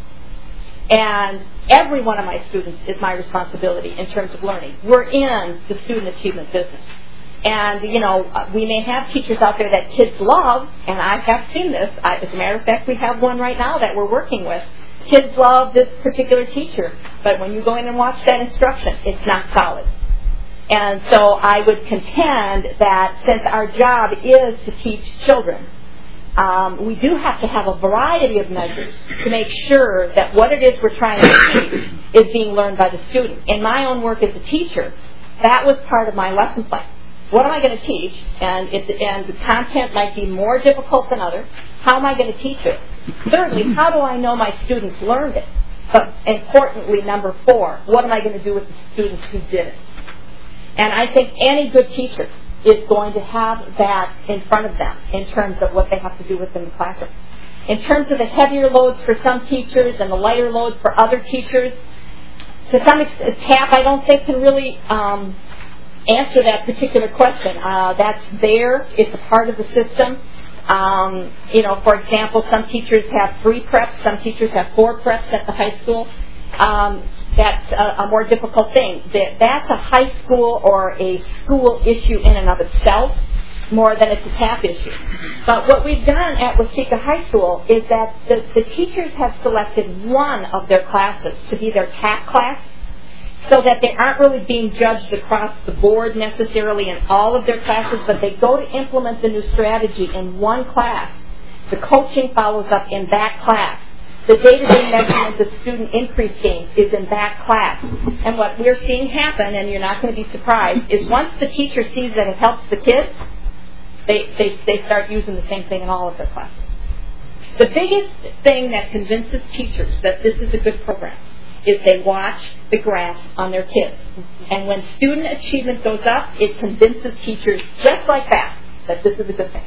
And every one of my students is my responsibility in terms of learning. We're in the student achievement business. And, you know, we may have teachers out there that kids love, and I have seen this. I, as a matter of fact, we have one right now that we're working with. Kids love this particular teacher, but when you go in and watch that instruction, it's not solid. And so I would contend that since our job is to teach children, Um, we do have to have a variety of measures to make sure that what it is we're trying to teach is being learned by the student. In my own work as a teacher, that was part of my lesson plan. What am I going to teach? And, it, and the content might be more difficult than others. How am I going to teach it? Thirdly, how do I know my students learned it? But importantly, number four, what am I going to do with the students who did it? And I think any good teacher is going to have that in front of them in terms of what they have to do within the classroom. In terms of the heavier loads for some teachers and the lighter loads for other teachers, to some extent, T A P I don't think can really um, answer that particular question. Uh, that's there. It's a part of the system. Um, you know, for example, some teachers have three preps. Some teachers have four preps at the high school. Um, that's a, a more difficult thing. That's a high school or a school issue in and of itself more than it's a T A P issue. But what we've done at Waseca High School is that the, the teachers have selected one of their classes to be their T A P class so that they aren't really being judged across the board necessarily in all of their classes, but they go to implement the new strategy in one class. The coaching follows up in that class. The day-to-day measurement of student increase gains is in that class. And what we're seeing happen, and you're not going to be surprised, is once the teacher sees that it helps the kids, they, they, they start using the same thing in all of their classes. The biggest thing that convinces teachers that this is a good program is they watch the graphs on their kids. And when student achievement goes up, it convinces teachers just like that, that this is a good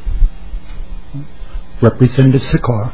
thing. Representative Sikora.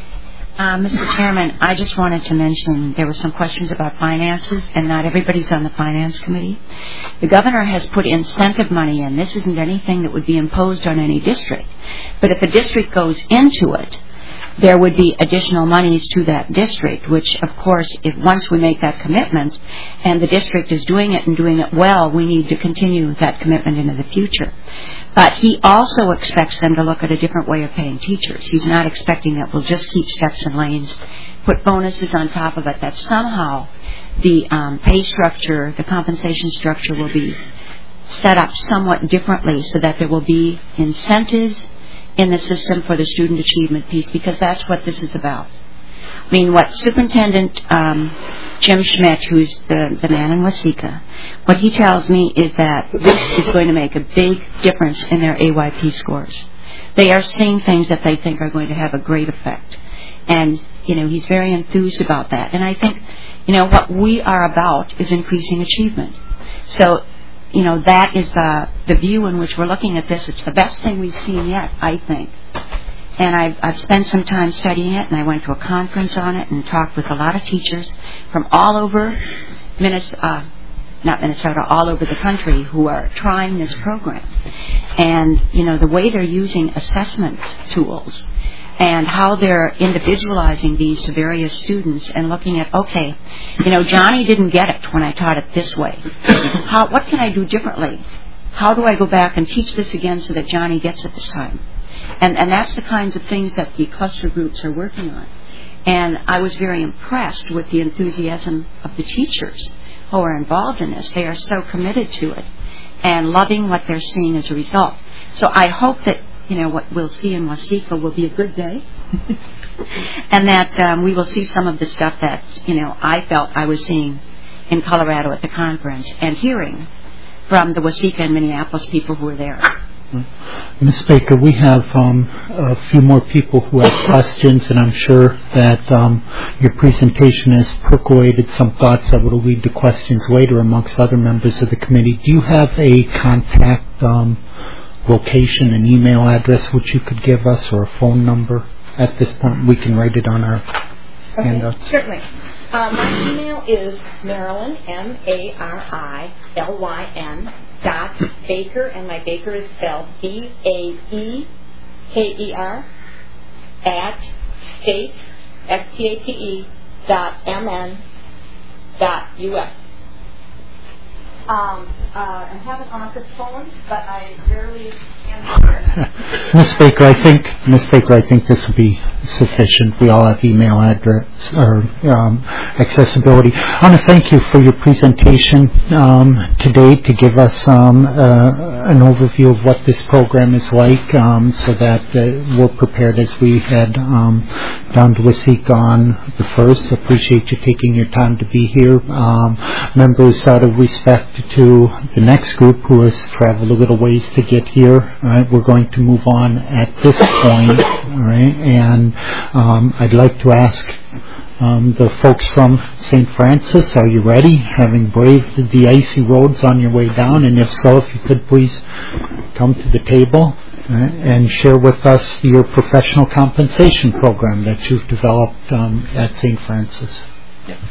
Uh, Mister Chairman, I just wanted to mention there were some questions about finances, and not everybody's on the Finance Committee. The governor has put incentive money in. This isn't anything that would be imposed on any district. But if a district goes into it, there would be additional monies to that district, which, of course, if once we make that commitment and the district is doing it and doing it well, we need to continue that commitment into the future. But he also expects them to look at a different way of paying teachers. He's not expecting that we'll just keep steps and lanes, put bonuses on top of it, that somehow the um, pay structure, the compensation structure will be set up somewhat differently so that there will be incentives in the system for the student achievement piece, because that's what this is about. I mean, what Superintendent um, Jim Schmidt, who's the, the man in Waseca, what he tells me is that this is going to make a big difference in their A Y P scores. They are seeing things that they think are going to have a great effect. And, you know, he's very enthused about that. And I think, you know, what we are about is increasing achievement. So, you know, that is the, the view in which we're looking at this. It's the best thing we've seen yet, I think. And I've, I've spent some time studying it, and I went to a conference on it and talked with a lot of teachers from all over Minnesota, uh, not Minnesota, all over the country who are trying this program. And, you know, the way they're using assessment tools and how they're individualizing these to various students and looking at, okay, you know, Johnny didn't get it when I taught it this way. How, what can I do differently? How do I go back and teach this again so that Johnny gets it this time? And, and that's the kinds of things that the cluster groups are working on. And I was very impressed with the enthusiasm of the teachers who are involved in this. They are so committed to it and loving what they're seeing as a result. So I hope that, you know, what we'll see in Waseca will be a good day. and that um, we will see some of the stuff that, you know, I felt I was seeing in Colorado at the conference and hearing from the Waseca and Minneapolis people who were there. Miz Baker, we have um, a few more people who have questions, and I'm sure that um, your presentation has percolated some thoughts that will lead to questions later amongst other members of the committee. Do you have a contact um, location, an email address which you could give us, or a phone number? At this point, we can write it on our okay, handouts. Certainly. Uh, my email is Marilyn, M A R I L Y N, dot Baker, and my Baker is spelled B A E K E R, at state, S T A T E, dot M N, dot U S. Um, uh, I have an office phone, but I rarely answer. Miz Baker, I think Miz Baker, I think this will be sufficient. We all have email address or um, accessibility. I want to thank you for your presentation um, today to give us um, uh, an overview of what this program is like, um, so that uh, we're prepared as we head um, down to Waseca on the first. Appreciate you taking your time to be here, um, members. Out of respect to the next group who has traveled a little ways to get here, right, we're going to move on at this point, all right, and um, I'd like to ask um, the folks from Saint Francis, are you ready, having braved the icy roads on your way down? And if so, if you could please come to the table uh, and share with us your professional compensation program that you've developed um, at Saint Francis. Yeah.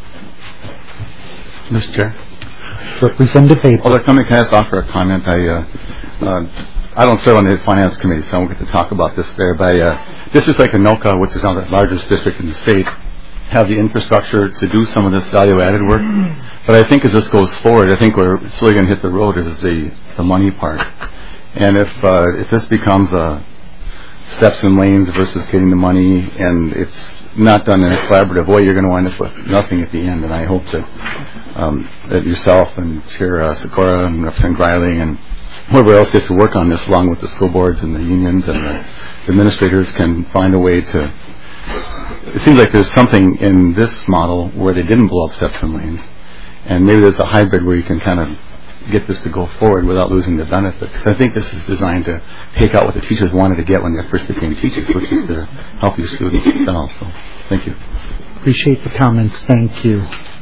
Mister Chair. Representative Baker. Well, they're coming. Can I just offer a comment? I uh, uh, I don't serve on the finance committee, so I won't get to talk about this there. But uh, districts like Anoka, which is now the largest district in the state, have the infrastructure to do some of this value-added work. But I think as this goes forward, I think where it's really going to hit the road is the the money part. And if uh, if this becomes a steps and lanes versus getting the money, and it's not done in a collaborative way, you're going to wind up with nothing at the end. And I hope that um, that yourself and Chair uh, Sikora and Representative Riley and whoever else gets to work on this, along with the school boards and the unions and the administrators, can find a way to. It seems like there's something in this model where they didn't blow up steps and lanes, and maybe there's a hybrid where you can kind of get this to go forward without losing the benefit. Because I think this is designed to take out what the teachers wanted to get when they first became teachers, which is to help your students themselves. So, thank you. Appreciate the comments. Thank you.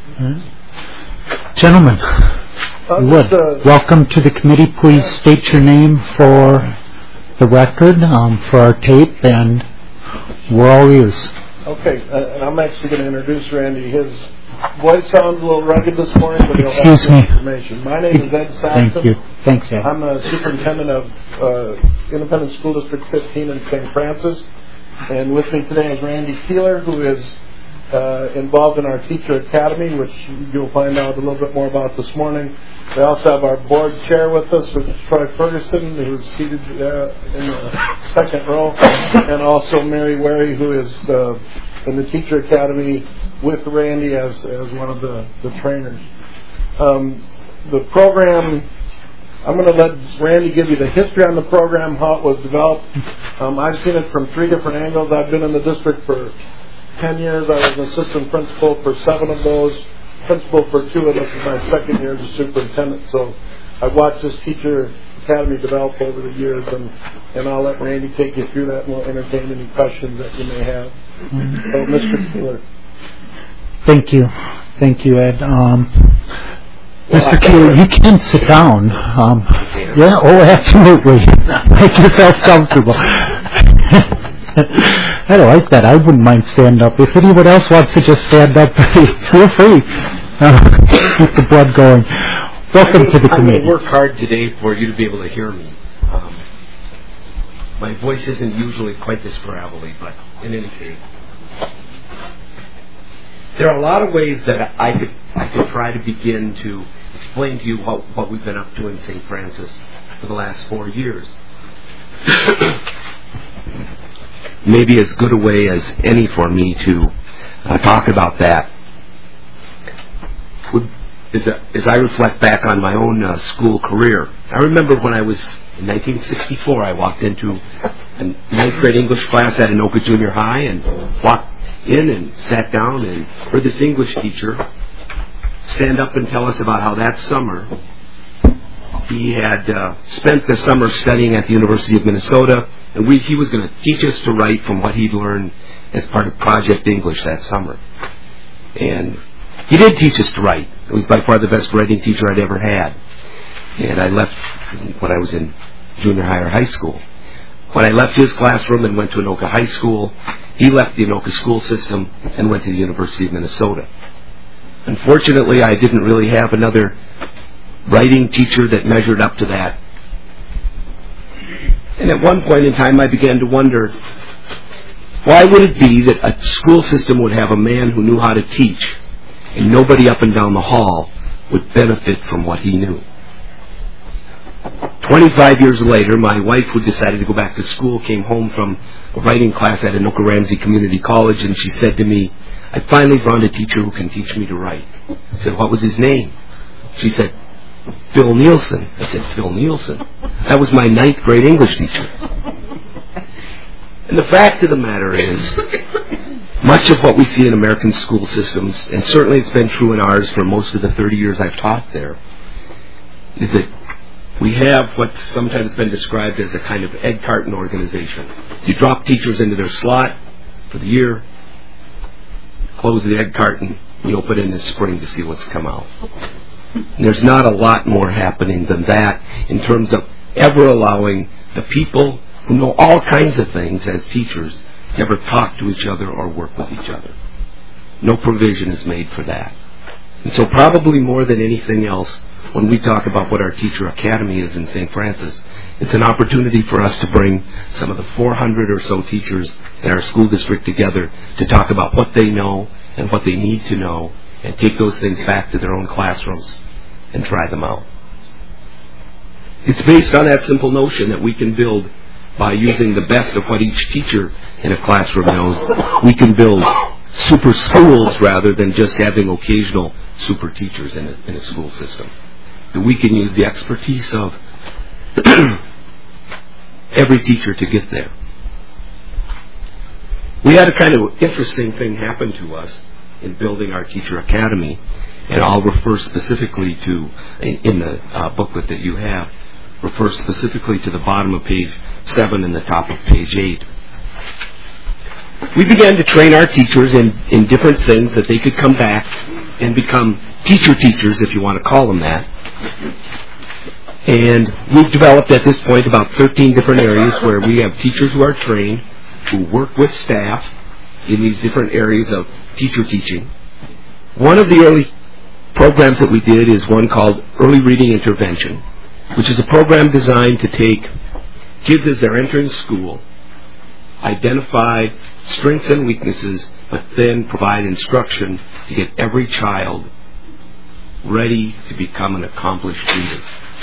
Right. Gentlemen, uh, you would. Uh, welcome to the committee. Please state your name for the record, um, for our tape, and we're all ears. Okay, uh, and I'm actually going to introduce Randy. His voice sounds a little rugged this morning, but he'll have Excuse some me. information. My name is Ed Saxton. Thank you. Thanks, Ed. I'm a superintendent of uh, Independent School District fifteen in Saint Francis. And with me today is Randy Keeler, who is uh, involved in our Teacher Academy, which you'll find out a little bit more about this morning. We also have our board chair with us, which is Troy Ferguson, who's seated uh, in the second row, and also Mary Wary, who is the, in the Teacher Academy with Randy as, as one of the, the trainers. Um, the program, I'm going to let Randy give you the history on the program, how it was developed. Um, I've seen it from three different angles. I've been in the district for ten years. I was an assistant principal for seven of those, principal for two, and this is my second year as a superintendent. So I've watched this Teacher Academy develop over the years, and, and I'll let Randy take you through that, and we'll entertain any questions that you may have. Mm-hmm. So, Mister Keeler. Thank you. Thank you, Ed. Um, Mister Keeler, you can sit down. Um, yeah, oh, absolutely. Make yourself comfortable. I don't like that. I wouldn't mind stand up. If anyone else wants to just stand up, feel free. Uh, keep the blood going. Welcome to the committee. I'm going to work hard today for you to be able to hear me. Um, my voice isn't usually quite this gravelly, but in any case. There are a lot of ways that I could I could try to begin to explain to you what, what we've been up to in Saint Francis for the last four years. Maybe as good a way as any for me to uh, talk about that would, as, a, as I reflect back on my own uh, school career. I remember when I was in nineteen sixty-four, I walked into a ninth grade English class at Anoka Junior High and walked in and sat down and heard this English teacher stand up and tell us about how that summer he had uh, spent the summer studying at the University of Minnesota, and we, he was going to teach us to write from what he'd learned as part of Project English that summer. And he did teach us to write. It was by far the best writing teacher I'd ever had. And I left when I was in junior high or high school. When I left his classroom and went to Anoka High School, he left the Anoka school system and went to the University of Minnesota. Unfortunately, I didn't really have another writing teacher that measured up to that. And at one point in time, I began to wonder, why would it be that a school system would have a man who knew how to teach and nobody up and down the hall would benefit from what he knew? twenty-five years later, my wife, who decided to go back to school, came home from a writing class at Anoka Ramsey Community College, and she said to me, I finally found a teacher who can teach me to write. I said, what was his name? She said, Phil Nielsen. I said, Phil Nielsen? That was my ninth grade English teacher. And the fact of the matter is, much of what we see in American school systems, and certainly it's been true in ours for most of the thirty years I've taught there, is that we have what's sometimes been described as a kind of egg carton organization. You drop teachers into their slot for the year, close the egg carton, you open it in the spring to see what's come out. And there's not a lot more happening than that in terms of ever allowing the people who know all kinds of things as teachers ever talk to each other or work with each other. No provision is made for that. And so probably more than anything else, when we talk about what our teacher academy is in Saint Francis, it's an opportunity for us to bring some of the four hundred or so teachers in our school district together to talk about what they know and what they need to know and take those things back to their own classrooms and try them out. It's based on that simple notion that we can build, by using the best of what each teacher in a classroom knows, we can build super schools rather than just having occasional super teachers in a, in a school system. That we can use the expertise of every teacher to get there. We had a kind of interesting thing happen to us in building our teacher academy, and I'll refer specifically to, in, in the uh, booklet that you have, refer specifically to the bottom of page seven and the top of page eight. We began to train our teachers in, in different things that they could come back and become teacher teachers, if you want to call them that. And we've developed at this point about thirteen different areas where we have teachers who are trained, who work with staff in these different areas of teacher teaching. One of the early programs that we did is one called Early Reading Intervention, which is a program designed to take kids as they're entering school, identify strengths and weaknesses, but then provide instruction to get every child ready to become an accomplished reader.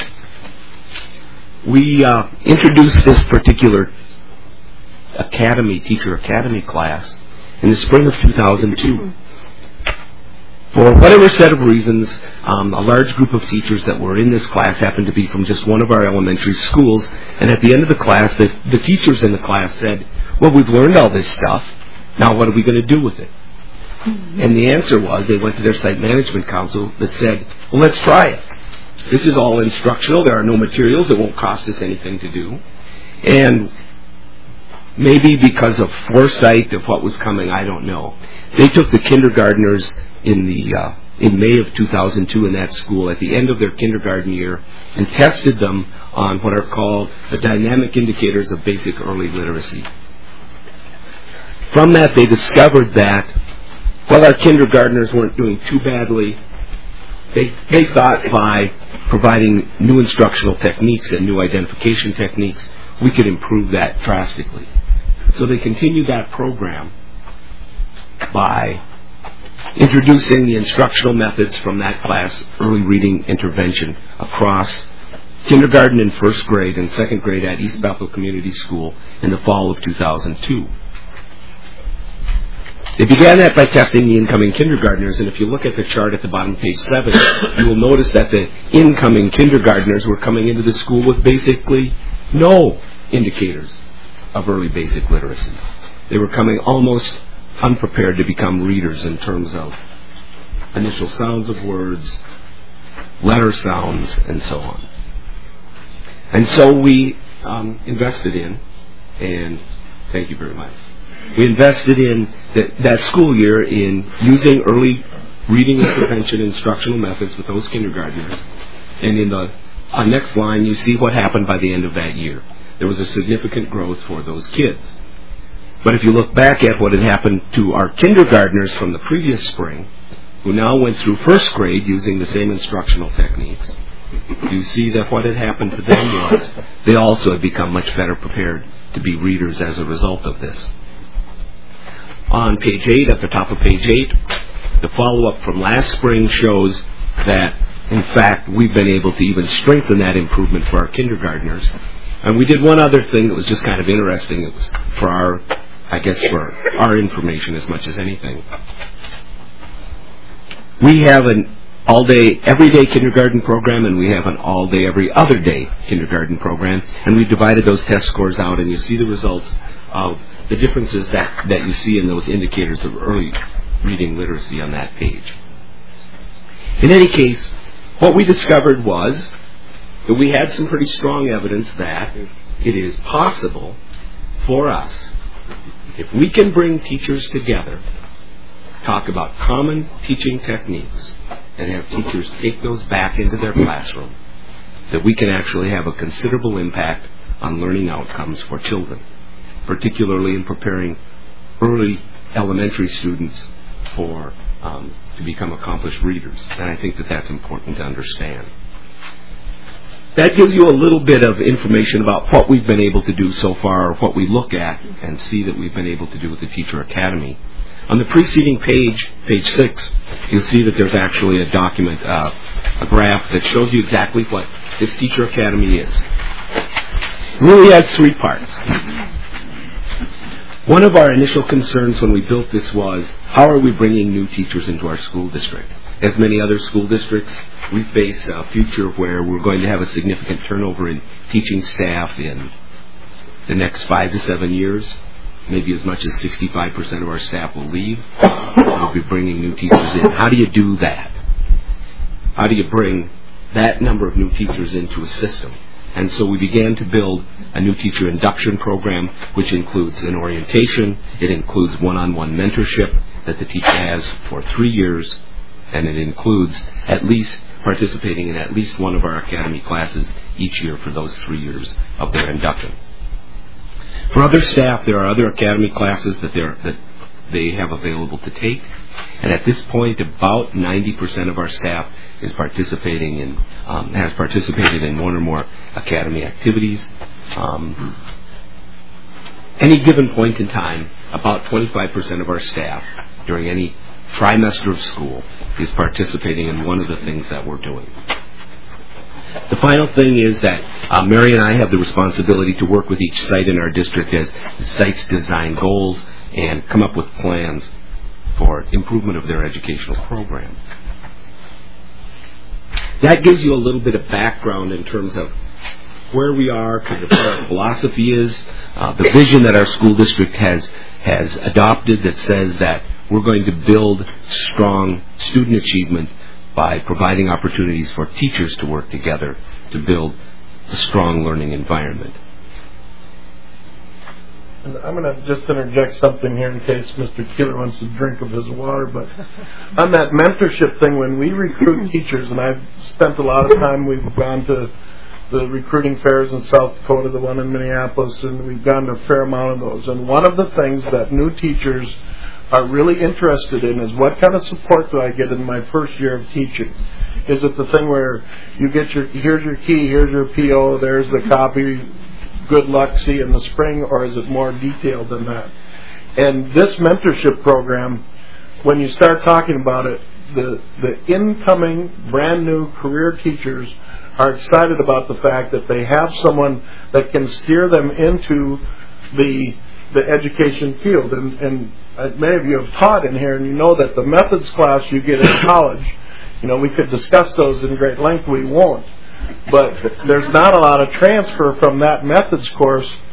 We uh, introduced this particular academy, teacher academy class in the spring of two thousand two. For whatever set of reasons, um, a large group of teachers that were in this class happened to be from just one of our elementary schools, and at the end of the class, the, the teachers in the class said, well, we've learned all this stuff, now what are we going to do with it? And the answer was, they went to their site management council that said, well, let's try it. This is all instructional, there are no materials, it won't cost us anything to do. And maybe because of foresight of what was coming, I don't know, they took the kindergartners in the uh, in May of two thousand two in that school at the end of their kindergarten year and tested them on what are called the dynamic indicators of basic early literacy. From that, they discovered that while our kindergartners weren't doing too badly, they, they thought by providing new instructional techniques and new identification techniques, we could improve that drastically. So they continued that program by introducing the instructional methods from that class, Early Reading Intervention, across kindergarten and first grade and second grade at East Bethel Community School in the fall of two thousand two. They began that by testing the incoming kindergartners, and if you look at the chart at the bottom of page seven, you will notice that the incoming kindergartners were coming into the school with basically no indicators. of early basic literacy. They were coming almost unprepared to become readers in terms of initial sounds of words, letter sounds, and so on. And so we um, invested in, and thank you very much, we invested in the, that school year in using early reading intervention instructional methods with those kindergartners. And in the uh, next line, you see what happened by the end of that year. There was a significant growth for those kids. But if you look back at what had happened to our kindergartners from the previous spring, who now went through first grade using the same instructional techniques, you see that what had happened to them was they also had become much better prepared to be readers as a result of this. On page eight, at the top of page eight, the follow-up from last spring shows that, in fact, we've been able to even strengthen that improvement for our kindergartners. And we did one other thing that was just kind of interesting. It was for our, I guess, for our information as much as anything. We have an all-day, everyday kindergarten program, and we have an all-day, every other day kindergarten program. And we divided those test scores out, and you see the results of the differences that, that you see in those indicators of early reading literacy on that page. In any case, what we discovered was that we had some pretty strong evidence that it is possible for us, if we can bring teachers together, talk about common teaching techniques, and have teachers take those back into their classroom, that we can actually have a considerable impact on learning outcomes for children, particularly in preparing early elementary students for um, to become accomplished readers. And I think that that's important to understand. That gives you a little bit of information about what we've been able to do so far, or what we look at and see that we've been able to do with the Teacher Academy. On the preceding page, page six, you'll see that there's actually a document, uh, a graph that shows you exactly what this Teacher Academy is. It really has three parts. One of our initial concerns when we built this was, how are we bringing new teachers into our school district? As many other school districts, we face a future where we're going to have a significant turnover in teaching staff in the next five to seven years. Maybe as much as sixty-five percent of our staff will leave. We'll be bringing new teachers in. How do you do that? How do you bring that number of new teachers into a system? And so we began to build a new teacher induction program, which includes an orientation. It includes one-on-one mentorship that the teacher has for three years, and it includes at least participating in at least one of our academy classes each year for those three years of their induction. For other staff, there are other academy classes that, that they have available to take. And at this point, about ninety percent of our staff is participating in, um, has participated in one or more academy activities. Um, any given point in time, about twenty-five percent of our staff during any trimester of school is participating in one of the things that we're doing. The final thing is that uh, Mary and I have the responsibility to work with each site in our district as the sites design goals and come up with plans for improvement of their educational program. That gives you a little bit of background in terms of where we are, kind of what our philosophy is, uh, the vision that our school district has has adopted that says that we're going to build strong student achievement by providing opportunities for teachers to work together to build a strong learning environment. And I'm going to just interject something here in case Mister Keeler wants a drink of his water, but on that mentorship thing, when we recruit teachers, and I've spent a lot of time, we've gone to the recruiting fairs in South Dakota, the one in Minneapolis, and we've gone to a fair amount of those. And one of the things that new teachers are really interested in is, what kind of support do I get in my first year of teaching? Is it the thing where you get your, here's your key, here's your P O, there's the copy, good luck, see you in the spring, or is it more detailed than that? And this mentorship program, when you start talking about it, the, the incoming brand new career teachers are excited about the fact that they have someone that can steer them into the the education field. And, and uh, many of you have taught in here, and you know that the methods class you get in college, you know, we could discuss those in great length. We won't. But there's not a lot of transfer from that methods course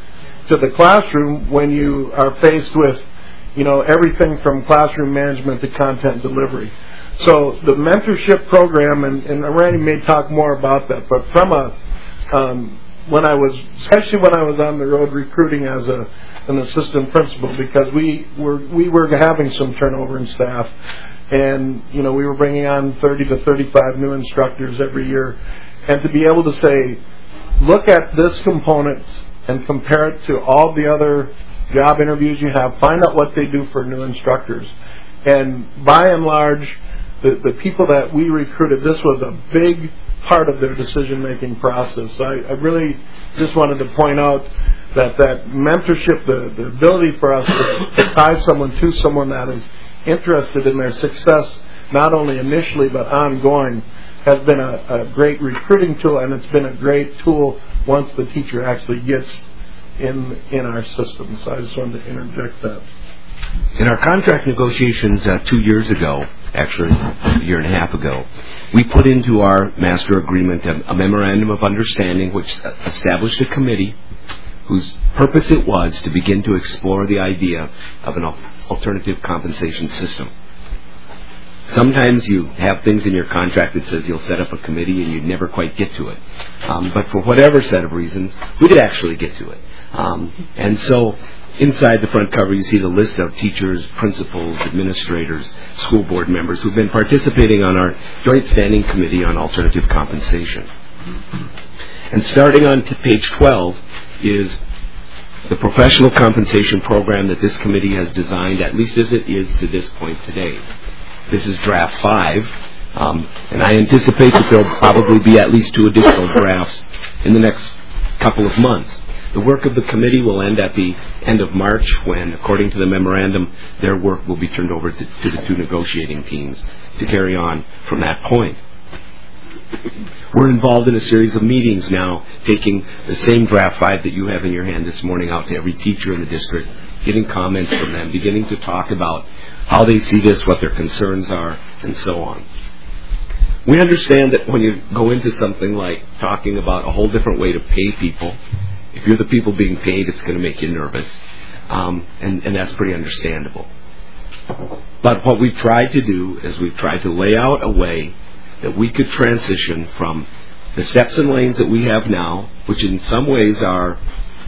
to the classroom when you are faced with, you know, everything from classroom management to content delivery. So the mentorship program, and, and Randy may talk more about that, but from a, um, when I was, especially when I was on the road recruiting as a, an assistant principal, because we were, we were having some turnover in staff, and, you know, we were bringing on thirty to thirty-five new instructors every year, and to be able to say, look at this component and compare it to all the other job interviews you have, find out what they do for new instructors. And by and large, the, the people that we recruited, this was a big part of their decision-making process. So I, I really just wanted to point out that that mentorship, the, the ability for us to, to tie someone to someone that is interested in their success, not only initially but ongoing, has been a, a great recruiting tool, and it's been a great tool once the teacher actually gets in in our system. So I just wanted to interject that. In our contract negotiations uh, two years ago, actually a year and a half ago, we put into our master agreement a, a memorandum of understanding which established a committee whose purpose it was to begin to explore the idea of an alternative compensation system. Sometimes you have things in your contract that says you'll set up a committee and you never quite get to it. Um, but for whatever set of reasons, we did actually get to it. Um, and so inside the front cover you see the list of teachers, principals, administrators, school board members who've been participating on our Joint Standing Committee on Alternative Compensation. And starting on to page twelve is the professional compensation program that this committee has designed, at least as it is to this point today. This is draft five, um, and I anticipate that there will probably be at least two additional drafts in the next couple of months. The work of the committee will end at the end of March when, according to the memorandum, their work will be turned over to, to the two negotiating teams to carry on from that point. We're involved in a series of meetings now, taking the same draft five that you have in your hand this morning out to every teacher in the district, getting comments from them, beginning to talk about how they see this, what their concerns are, and so on. We understand that when you go into something like talking about a whole different way to pay people, if you're the people being paid, it's going to make you nervous, um, and, and that's pretty understandable. But what we've tried to do is we've tried to lay out a way that we could transition from the steps and lanes that we have now, which in some ways are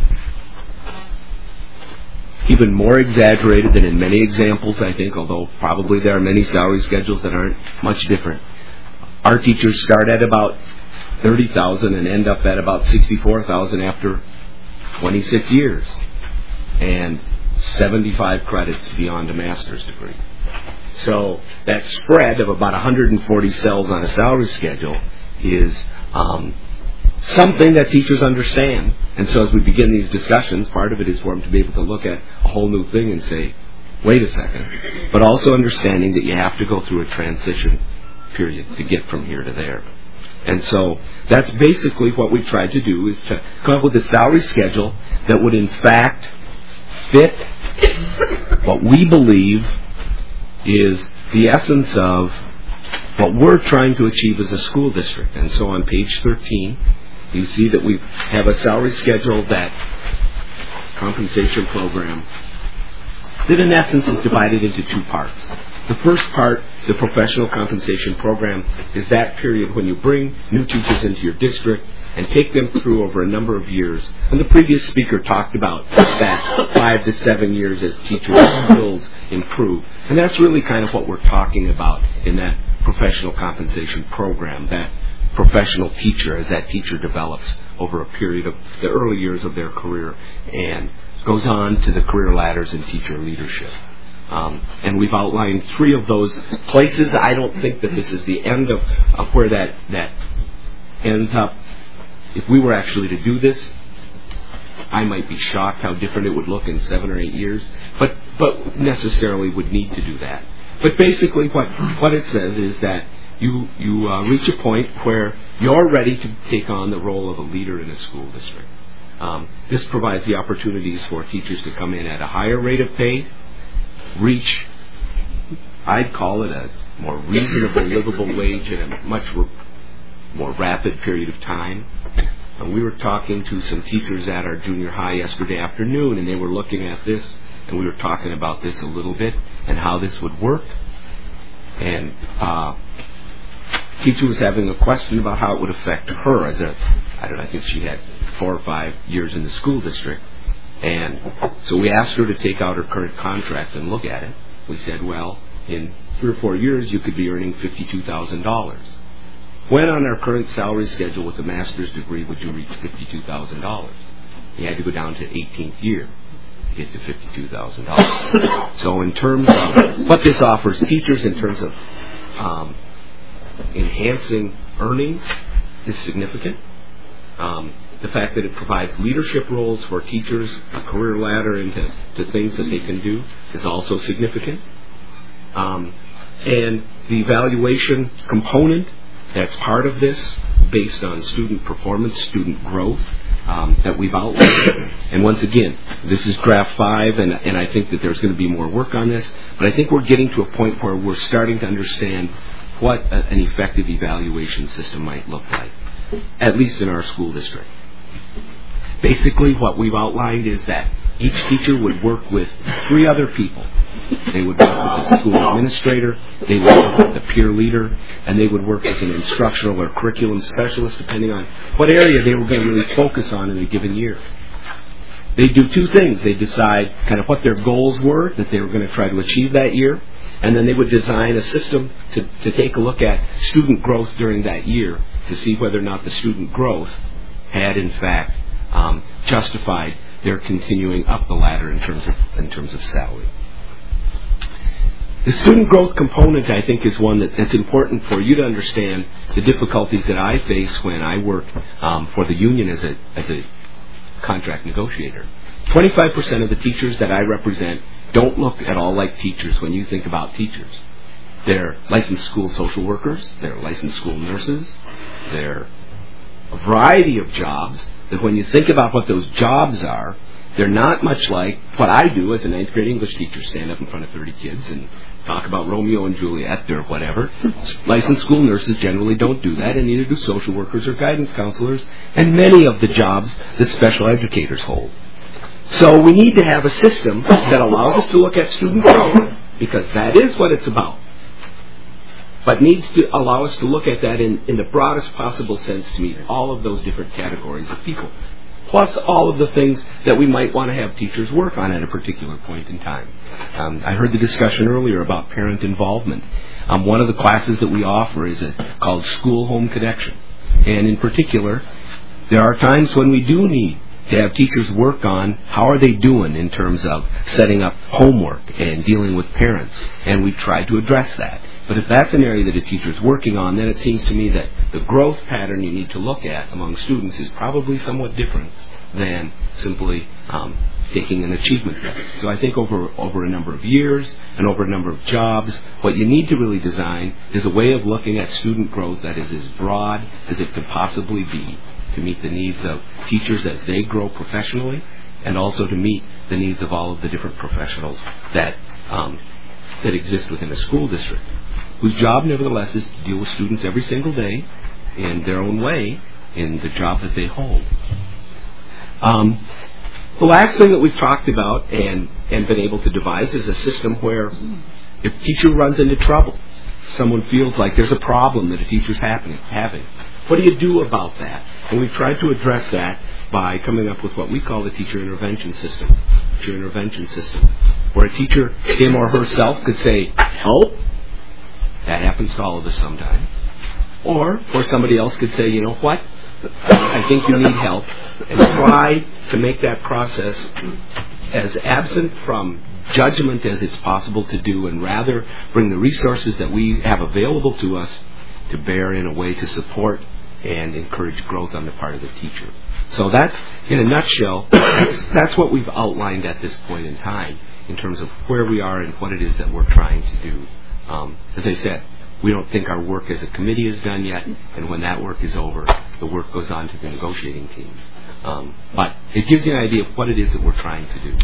even more exaggerated than in many examples, I think, although probably there are many salary schedules that aren't much different. Our teachers start at about thirty thousand and end up at about sixty-four thousand after twenty-six years and seventy-five credits beyond a master's degree. So that spread of about one hundred forty cells on a salary schedule is um, something that teachers understand. And so as we begin these discussions, part of it is for them to be able to look at a whole new thing and say, wait a second. But also understanding that you have to go through a transition period to get from here to there. And so that's basically what we tried to do, is to come up with a salary schedule that would in fact fit what we believe is the essence of what we're trying to achieve as a school district. And so on page thirteen, you see that we have a salary schedule, that compensation program, that in essence is divided into two parts. The first part, the professional compensation program, is that period when you bring new teachers into your district and take them through over a number of years. And the previous speaker talked about that five to seven years as teachers' skills improve. And that's really kind of what we're talking about in that professional compensation program, that professional teacher as that teacher develops over a period of the early years of their career and goes on to the career ladders in teacher leadership. Um, and we've outlined three of those places. I don't think that this is the end of, of where that, that ends up. If we were actually to do this, I might be shocked how different it would look in seven or eight years, but, but necessarily would need to do that. But basically what, what it says is that you, you uh, reach a point where you're ready to take on the role of a leader in a school district. Um, this provides the opportunities for teachers to come in at a higher rate of pay, reach, I'd call it a more reasonable, livable wage in a much re- more rapid period of time. And we were talking to some teachers at our junior high yesterday afternoon, and they were looking at this, and we were talking about this a little bit and how this would work. And uh, teacher was having a question about how it would affect her as a, I don't know, I think she had four or five years in the school district. And so we asked her to take out her current contract and look at it. We said, well, in three or four years, you could be earning fifty-two thousand dollars. When on our current salary schedule with a master's degree would you reach fifty-two thousand dollars? You had to go down to eighteenth year to get to fifty-two thousand dollars. So in terms of what this offers teachers in terms of um, enhancing earnings is significant. Um, the fact that it provides leadership roles for teachers, a career ladder into to things that they can do is also significant. Um, and the evaluation component that's part of this, based on student performance, student growth, um, that we've outlined. And once again, this is draft five, and, and I think that there's going to be more work on this, but I think we're getting to a point where we're starting to understand what a, an effective evaluation system might look like, at least in our school district. Basically, what we've outlined is that each teacher would work with three other people. They would work with the school administrator, they would work with the peer leader, and they would work with an instructional or curriculum specialist, depending on what area they were going to really focus on in a given year. They do two things. They decide kind of what their goals were that they were going to try to achieve that year, and then they would design a system to, to take a look at student growth during that year to see whether or not the student growth had, in fact, um, justified their continuing up the ladder in terms of in terms of salary. The student growth component, I think, is one that, that's important for you to understand the difficulties that I face when I work um, for the union as a as a contract negotiator. twenty-five percent of the teachers that I represent don't look at all like teachers when you think about teachers. They're licensed school social workers, they're licensed school nurses, they're a variety of jobs that when you think about what those jobs are, they're not much like what I do as a ninth grade English teacher, stand up in front of thirty kids and talk about Romeo and Juliet or whatever. Licensed school nurses generally don't do that, and neither do social workers or guidance counselors, and many of the jobs that special educators hold. So we need to have a system that allows us to look at student growth, because that is what it's about, but needs to allow us to look at that in, in the broadest possible sense to meet all of those different categories of people, plus all of the things that we might want to have teachers work on at a particular point in time. Um, I heard the discussion earlier about parent involvement. Um, one of the classes that we offer is a, called School-Home Connection. And in particular, there are times when we do need to have teachers work on how are they doing in terms of setting up homework and dealing with parents. And we try to address that. But if that's an area that a teacher is working on, then it seems to me that the growth pattern you need to look at among students is probably somewhat different than simply um, taking an achievement test. So I think over over a number of years and over a number of jobs, what you need to really design is a way of looking at student growth that is as broad as it could possibly be to meet the needs of teachers as they grow professionally, and also to meet the needs of all of the different professionals that um, that exist within a school district, whose job, nevertheless, is to deal with students every single day in their own way in the job that they hold. Um, the last thing that we've talked about and, and been able to devise is a system where if a teacher runs into trouble, someone feels like there's a problem that a teacher's happening, having, what do you do about that? And we've tried to address that by coming up with what we call the teacher intervention system. Teacher intervention system, where a teacher, him or herself, could say, help. That happens to all of us sometimes. Or, or somebody else could say, you know what, I think you need help, and try to make that process as absent from judgment as it's possible to do, and rather bring the resources that we have available to us to bear in a way to support and encourage growth on the part of the teacher. So that's, in a nutshell, that's, that's what we've outlined at this point in time in terms of where we are and what it is that we're trying to do. Um, as I said, we don't think our work as a committee is done yet, and when that work is over, the work goes on to the negotiating team. Um, but it gives you an idea of what it is that we're trying to do.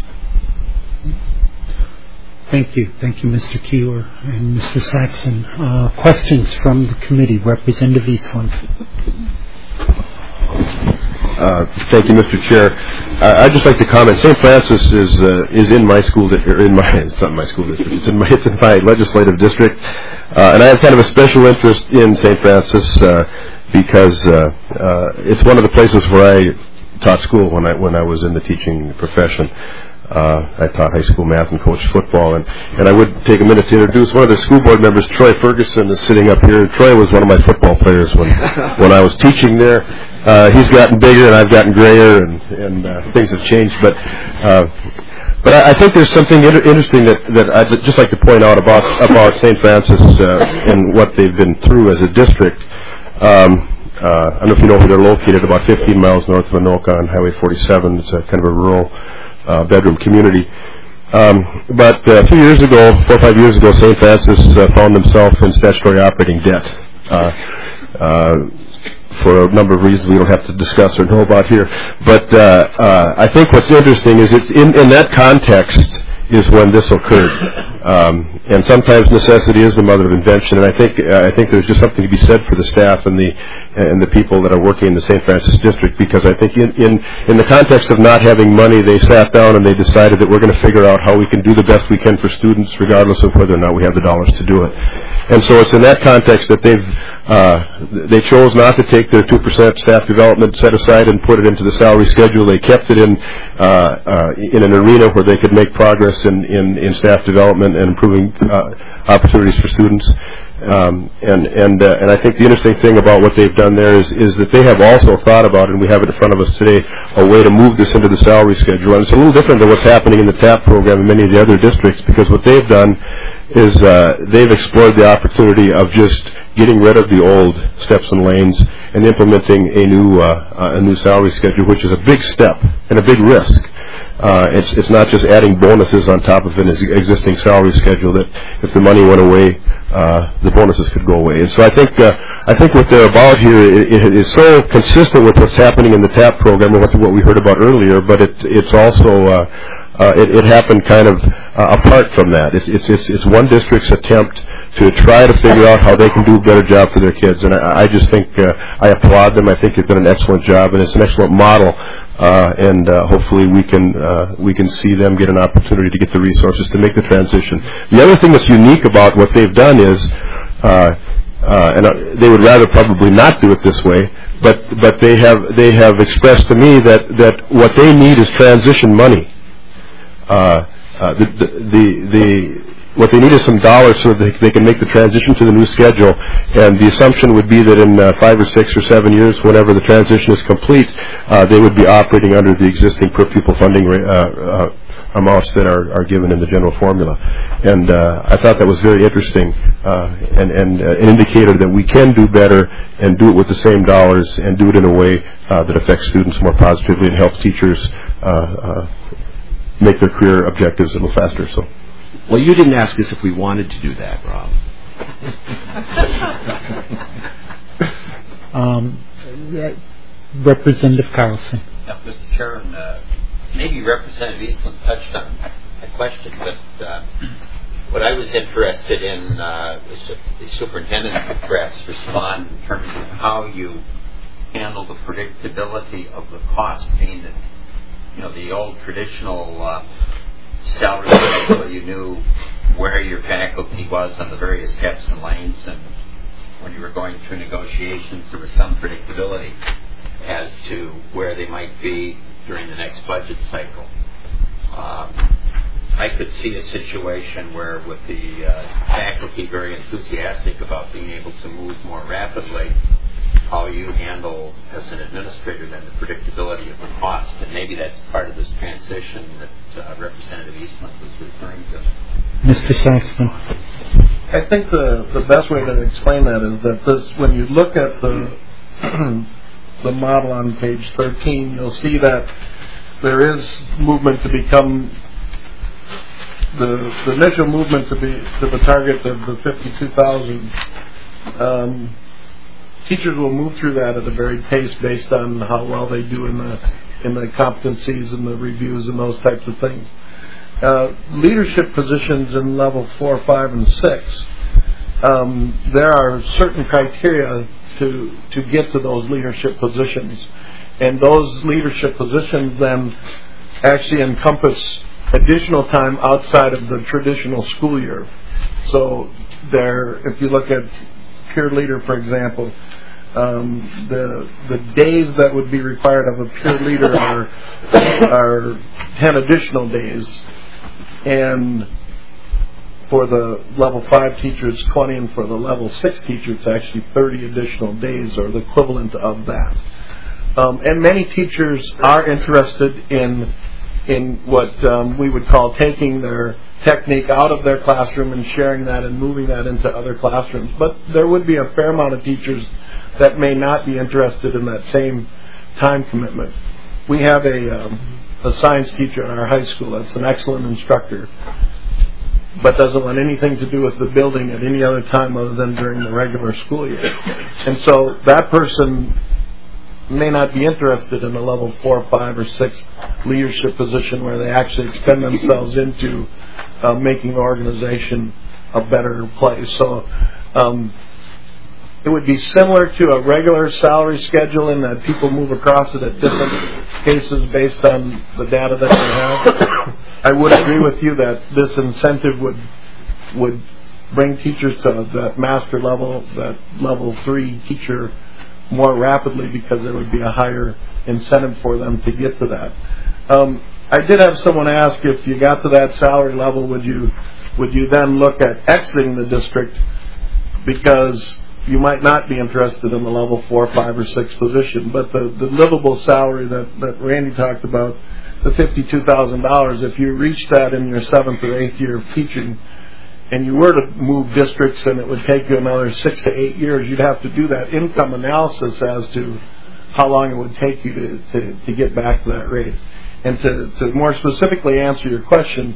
Thank you. Thank you, Mister Keeler and Mister Saxon. Uh, questions from the committee? Representative Eastland. Uh, thank you, Mister Chair. Uh, I'd just like to comment. Saint Francis is uh, is in my school di- or in my it's not my school district. It's in my it's in my legislative district, uh, and I have kind of a special interest in Saint Francis uh, because uh, uh, it's one of the places where I taught school when I when I was in the teaching profession. Uh, I taught high school math and coached football, and, and I would take a minute to introduce one of the school board members. Troy Ferguson is sitting up here. Troy was one of my football players when when I was teaching there. Uh, he's gotten bigger, and I've gotten grayer, and, and uh, things have changed. But uh, but I, I think there's something inter- interesting that, that I'd just like to point out about about Saint Francis uh, and what they've been through as a district. Um, uh, I don't know if you know where they're located, about fifteen miles north of Anoka on Highway forty-seven. It's a kind of a rural Uh, bedroom community. Um, but uh, a few years ago, four or five years ago, Saint Francis uh, found himself in statutory operating debt uh, uh, for a number of reasons we don't have to discuss or know about here. But uh, uh, I think what's interesting is it's in, in that context is when this occurred. Um, and sometimes necessity is the mother of invention, and I think uh, I think there's just something to be said for the staff and the and the people that are working in the Saint Francis district, because I think in, in, in the context of not having money, they sat down and they decided that we're going to figure out how we can do the best we can for students, regardless of whether or not we have the dollars to do it. And so it's in that context that they've uh, they chose not to take their two percent staff development set aside and put it into the salary schedule. They kept it in uh, uh, in an arena where they could make progress in, in, in staff development and improving uh, opportunities for students. Um, and and uh, and I think the interesting thing about what they've done there is is that they have also thought about, and we have it in front of us today, a way to move this into the salary schedule. And it's a little different than what's happening in the TAP program in many of the other districts, because what they've done is uh, they've explored the opportunity of just getting rid of the old steps and lanes and implementing a new uh, a new salary schedule, which is a big step and a big risk. Uh, it's it's not just adding bonuses on top of an existing salary schedule. That if the money went away, uh, the bonuses could go away. And so I think uh, I think what they're about here it, it is so consistent with what's happening in the TAP program and what, what we heard about earlier. But it it's also uh, uh, it, it happened kind of uh, apart from that. It's, it's it's it's one district's attempt to try to figure out how they can do a better job for their kids. And I, I just think uh, I applaud them. I think they've done an excellent job, and it's an excellent model. Uh, and uh, hopefully we can uh, we can see them get an opportunity to get the resources to make the transition. The other thing that's unique about what they've done is, uh, uh, and uh, they would rather probably not do it this way, but but they have they have expressed to me that, that what they need is transition money. Uh, uh, the the the, the What they need is some dollars so that they, they can make the transition to the new schedule. And the assumption would be that in uh, five or six or seven years, whenever the transition is complete, uh, they would be operating under the existing per pupil funding uh, uh, amounts that are, are given in the general formula. And uh, I thought that was very interesting uh, and, and uh, an indicator that we can do better and do it with the same dollars and do it in a way uh, that affects students more positively and helps teachers uh, uh, make their career objectives a little faster. So. Well, you didn't ask us if we wanted to do that, Rob. um, Representative Carlson. Yeah, Mister Chairman, uh, maybe Representative Eastland touched on a question, but uh, what I was interested in uh, was if the superintendent could perhaps respond in terms of how you handle the predictability of the cost, meaning that, you know, the old traditional uh, salary schedule, you knew where your faculty was on the various steps and lanes, and when you were going through negotiations, there was some predictability as to where they might be during the next budget cycle. Um, I could see a situation where, with the uh, faculty very enthusiastic about being able to move more rapidly, how you handle, as an administrator, then the predictability of the cost. And maybe that's part of this transition that uh, Representative Eastland was referring to. Mister Saxton. I think the, the best way to explain that is that this, when you look at the the model on page thirteen, you'll see that there is movement to become the, the initial movement to be to the target of the fifty-two thousand. Um, Teachers will move through that at a varied pace based on how well they do in the in the competencies and the reviews and those types of things. Uh, leadership positions in level four, five, and six, um, there are certain criteria to to get to those leadership positions, And those leadership positions then actually encompass additional time outside of the traditional school year. So there, if you look at peer leader, for example, um, the the days that would be required of a peer leader are are ten additional days, and for the level five teacher it's twenty, and for the level six teacher it's actually thirty additional days, or the equivalent of that. Um, and many teachers are interested in in what um, we would call taking their technique out of their classroom and sharing that and moving that into other classrooms. But there would be a fair amount of teachers that may not be interested in that same time commitment. We have a, um, a science teacher in our high school that's an excellent instructor, but doesn't want anything to do with the building at any other time other than during the regular school year. And so that person may not be interested in a level four, five, or six leadership position where they actually extend themselves into uh, making the organization a better place. So um, it would be similar to a regular salary schedule in that people move across it at different paces based on the data that they have. I would agree with you that this incentive would would bring teachers to that master level, that level three teacher, more rapidly, because there would be a higher incentive for them to get to that. Um, I did have someone ask, if you got to that salary level, would you would you then look at exiting the district because you might not be interested in the level four, five, or six position. But the, the livable salary that, that Randy talked about, the fifty-two thousand dollars, if you reach that in your seventh or eighth year of teaching, and you were to move districts and it would take you another six to eight years, you'd have to do that income analysis as to how long it would take you to, to, to get back to that rate. And to, to more specifically answer your question,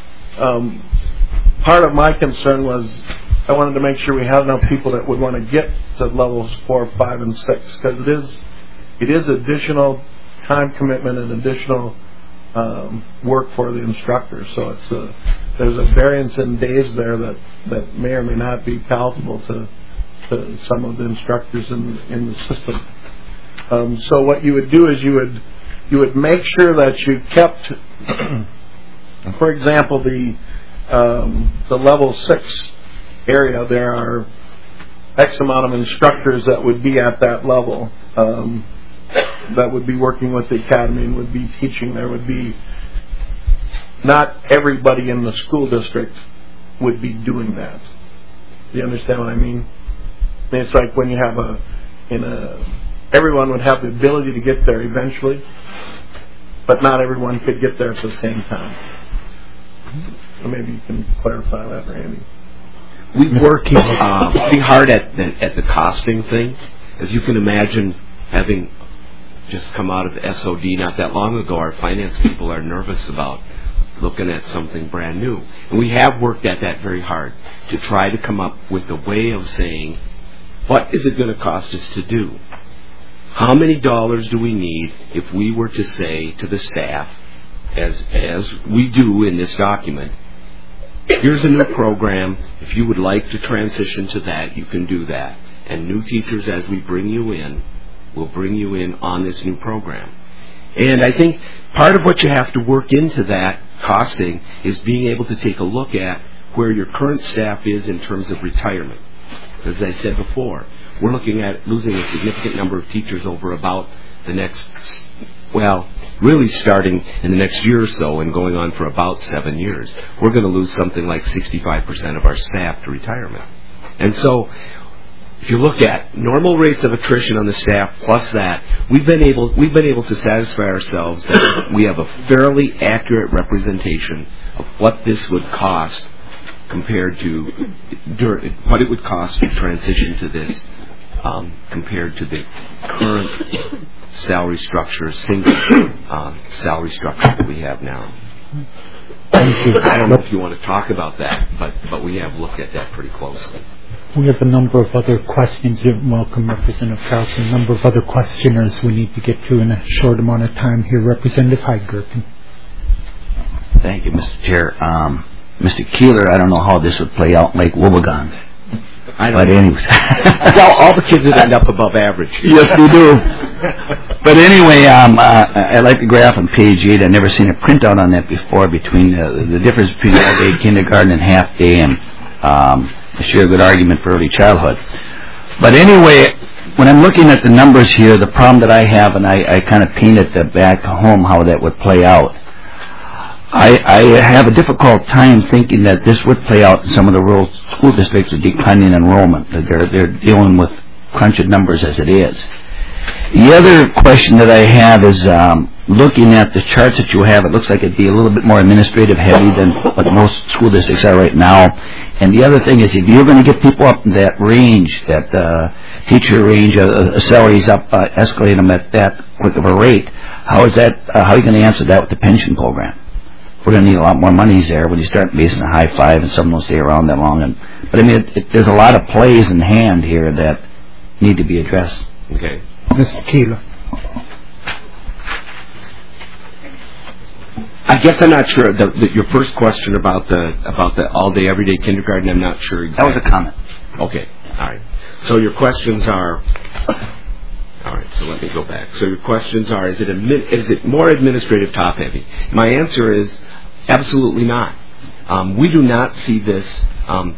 um, part of my concern was I wanted to make sure we had enough people that would want to get to levels four, five, and six, because it is, it is additional time commitment and additional um, work for the instructor. So it's a, there's a variance in days there that, that may or may not be palatable to, to some of the instructors in, in the system. Um, so what you would do is you would you would make sure that you kept, for example, the um, the level six area. There are X amount of instructors that would be at that level. Um, that would be working with the academy and would be teaching. There would be not everybody in the school district would be doing that. Do you understand what I mean? I mean, it's like when you have a in a everyone would have the ability to get there eventually, but not everyone could get there at the same time. So maybe you can clarify that, Randy. We're working uh, pretty hard at the, at the costing thing. As you can imagine, having just come out of the S O D not that long ago, our finance people are nervous about looking at something brand new. And we have worked at that very hard to try to come up with a way of saying, what is it going to cost us to do? How many dollars do we need if we were to say to the staff, as as we do in this document, here's a new program. If you would like to transition to that, you can do that. And new teachers, as we bring you in, will bring you in on this new program. And I think part of what you have to work into that costing is being able to take a look at where your current staff is in terms of retirement. As I said before, we're looking at losing a significant number of teachers over about the next, well, really starting in the next year or so and going on for about seven years. We're going to lose something like sixty-five percent of our staff to retirement. And so if you look at normal rates of attrition on the staff plus that, we've been able we've been able to satisfy ourselves that we have a fairly accurate representation of what this would cost compared to what it would cost to transition to this um, compared to the current salary structure, single uh, salary structure that we have now. Thank you. I don't know if you want to talk about that, but, but we have looked at that pretty closely. We have a number of other questions. You're welcome, Representative Carlson. A number of other questioners we need to get to in a short amount of time here. Representative Heidgerken. Thank you, Mister Chair. Um, Mister Keeler, I don't know how this would play out in Lake Wobegon. I don't but know. anyways. Well, all the kids would end up above average. Yes, they do. But anyway, um, uh, I like the graph on page eight. I've never seen a printout on that before between uh, the difference between all-day kindergarten and half-day, and um, I share a good argument for early childhood. But anyway, when I'm looking at the numbers here, the problem that I have, and I, I kind of painted that back home how that would play out, I, I have a difficult time thinking that this would play out in some of the rural school districts with declining enrollment. They're, they're dealing with crunching numbers as it is. The other question that I have is um, looking at the charts that you have, it looks like it'd be a little bit more administrative heavy than what most school districts are right now. And the other thing is, if you're going to get people up in that range, that uh, teacher range, uh, uh, salaries up, uh, escalate them at that quick of a rate, how is that? Uh, how are you going to answer that with the pension program? We're going to need a lot more monies there when you start basing a high five, and some don't stay around that long. And, but I mean, it, it, there's a lot of plays in hand here that need to be addressed. Okay. Mister Keeler. I guess I'm not sure. The, the, your first question about the about the all-day, everyday kindergarten, I'm not sure exactly. That was a comment. Okay. All right. So your questions are. All right. So let me go back. So your questions are: Is it a, is it more administrative, top-heavy? My answer is absolutely not. Um, we do not see this. Um,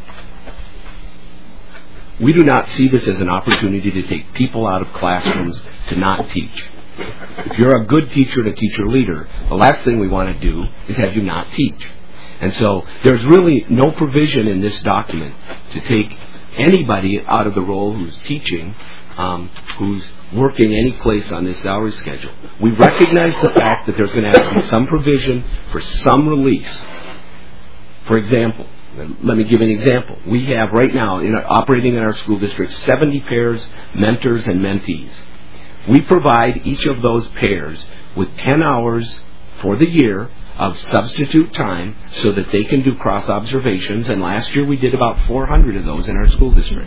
We do not see this as an opportunity to take people out of classrooms to not teach. If you're a good teacher and a teacher leader, the last thing we want to do is have you not teach. And so there's really no provision in this document to take anybody out of the role who's teaching, um, who's working any place on this salary schedule. We recognize the fact that there's going to have to be some provision for some release. For example, let me give an example. We have right now, in our, operating in our school district, seventy pairs, mentors and mentees. We provide each of those pairs with ten hours for the year of substitute time so that they can do cross-observations, and last year we did about four hundred of those in our school district.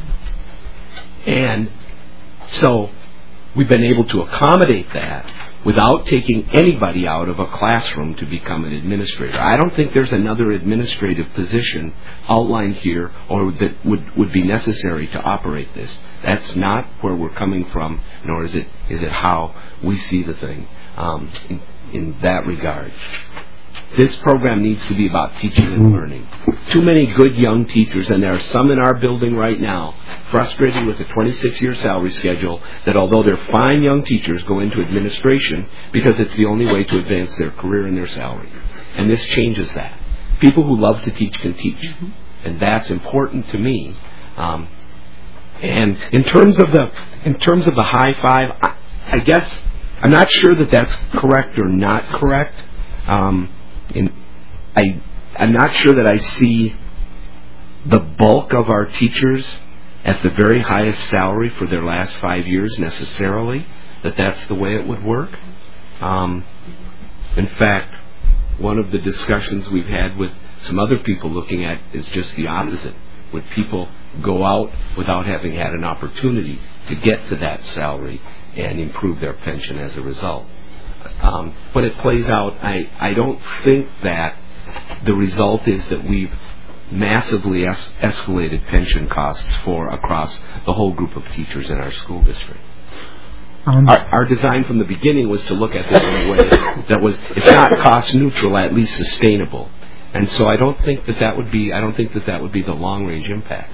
And so we've been able to accommodate that without taking anybody out of a classroom to become an administrator. I don't think there's another administrative position outlined here or that would, would be necessary to operate this. That's not where we're coming from, nor is it is it how we see the thing um, in, in that regard. This program needs to be about teaching and learning. Too many good young teachers, and there are some in our building right now, frustrated with a twenty-six year salary schedule, that although they're fine young teachers, go into administration because it's the only way to advance their career and their salary. And this changes that. People who love to teach can teach. And that's important to me. Um, and in terms of the in terms of the high five, I, I guess I'm not sure that that's correct or not correct. Um, in, I, I'm not sure that I see the bulk of our teachers at the very highest salary for their last five years necessarily, that that's the way it would work. Um, in fact, one of the discussions we've had with some other people looking at is just the opposite. Would people go out without having had an opportunity to get to that salary and improve their pension as a result? Um, when it plays out, I, I don't think that the result is that we've massively es- escalated pension costs for across the whole group of teachers in our school district. Um, our, our design from the beginning was to look at this in a way that was, if not cost neutral, at least sustainable. And so I don't think that that would be, I don't think that that would be the long range impact.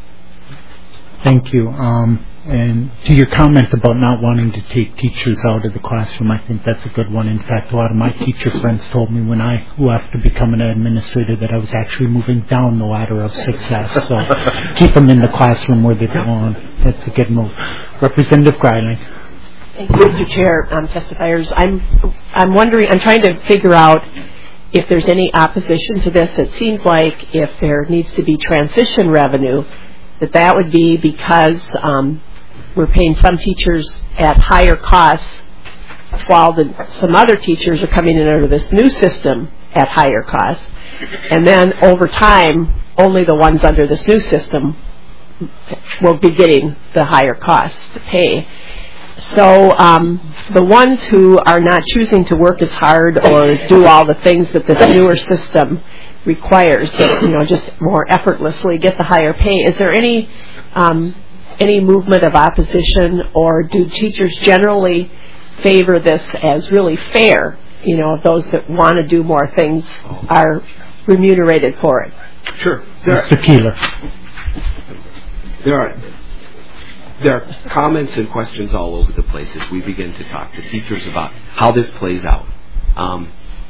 Thank you. Um, and to your comment about not wanting to take teachers out of the classroom, I think that's a good one. In fact, a lot of my teacher friends told me when I left to become an administrator that I was actually moving down the ladder of success. So keep them in the classroom where they belong. That's a good move. Representative Greiling. Thank you, Mister Chair, um, testifiers. I'm, I'm wondering, I'm trying to figure out if there's any opposition to this. It seems like if there needs to be transition revenue, that that would be because um, we're paying some teachers at higher costs while the, some other teachers are coming in under this new system at higher costs. And then over time, only the ones under this new system will be getting the higher costs to pay. So um, the ones who are not choosing to work as hard or do all the things that this newer system requires, that, you know, just more effortlessly get the higher pay. Is there any um, any movement of opposition, or do teachers generally favor this as really fair. You know, those that want to do more things are remunerated for it. Sure. Mister Keeler. There are there are comments and questions all over the place as we begin to talk to teachers about how this plays out. Um,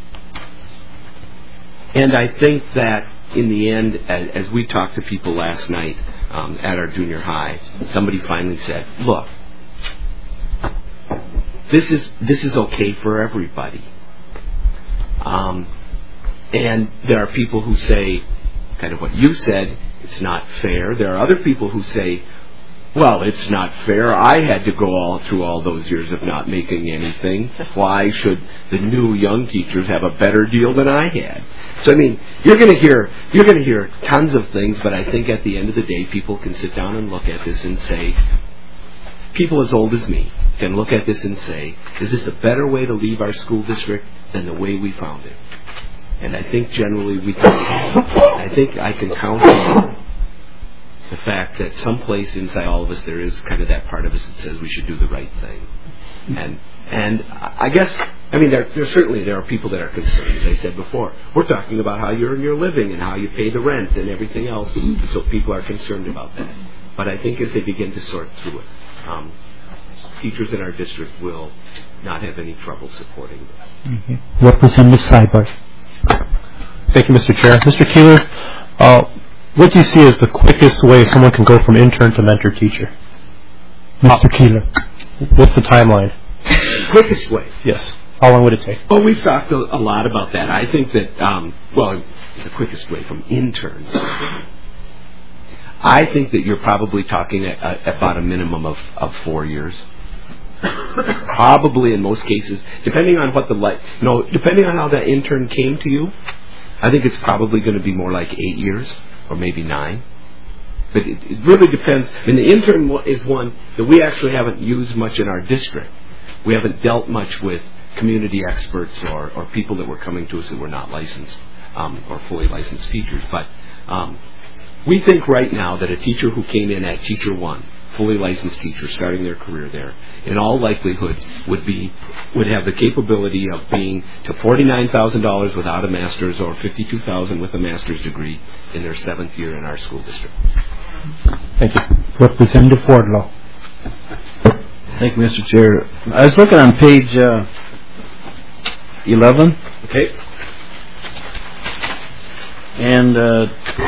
and I think that in the end, as, as we talked to people last night um, at our junior high, somebody finally said, look, this is this is okay for everybody. Um, and there are people who say, kind of what you said, it's not fair. There are other people who say, well, it's not fair. I had to go all through all those years of not making anything. Why should the new young teachers have a better deal than I had? So I mean, you're going to hear you're going to hear tons of things, but I think at the end of the day, people can sit down and look at this and say, people as old as me can look at this and say, is this a better way to leave our school district than the way we found it? And I think generally we can. I think I can count on the fact that someplace inside all of us there is kind of that part of us that says we should do the right thing. And and I guess, I mean, there, there certainly there are people that are concerned, as I said before. We're talking about how you earn your living and how you pay the rent and everything else, and so people are concerned about that. But I think as they begin to sort through it, um, teachers in our district will not have any trouble supporting this. Mm-hmm. Representative Seibert. Thank you, Mister Chair. Mister Keeler, uh, what do you see as the quickest way someone can go from intern to mentor teacher? Mister Keeler. What's the timeline? Quickest way? Yes. How long would it take? Well, we've talked a, a lot about that. I think that, um, well, the quickest way from interns. I think that you're probably talking at, uh, about a minimum of, of four years. Probably in most cases, depending on what the like, you know, depending on how that intern came to you, I think it's probably going to be more like eight years or maybe nine. But it, it really depends. I mean, the intern is one that we actually haven't used much in our district. We haven't dealt much with community experts or, or people that were coming to us that were not licensed um, or fully licensed teachers. But um, we think right now that a teacher who came in at teacher one, fully licensed teacher starting their career there, in all likelihood would be would have the capability of being to forty-nine thousand dollars without a master's or fifty-two thousand dollars with a master's degree in their seventh year in our school district. Thank you. Representative Wardlow. Thank you, Mister Chair. I was looking on page uh, eleven. Okay. And uh,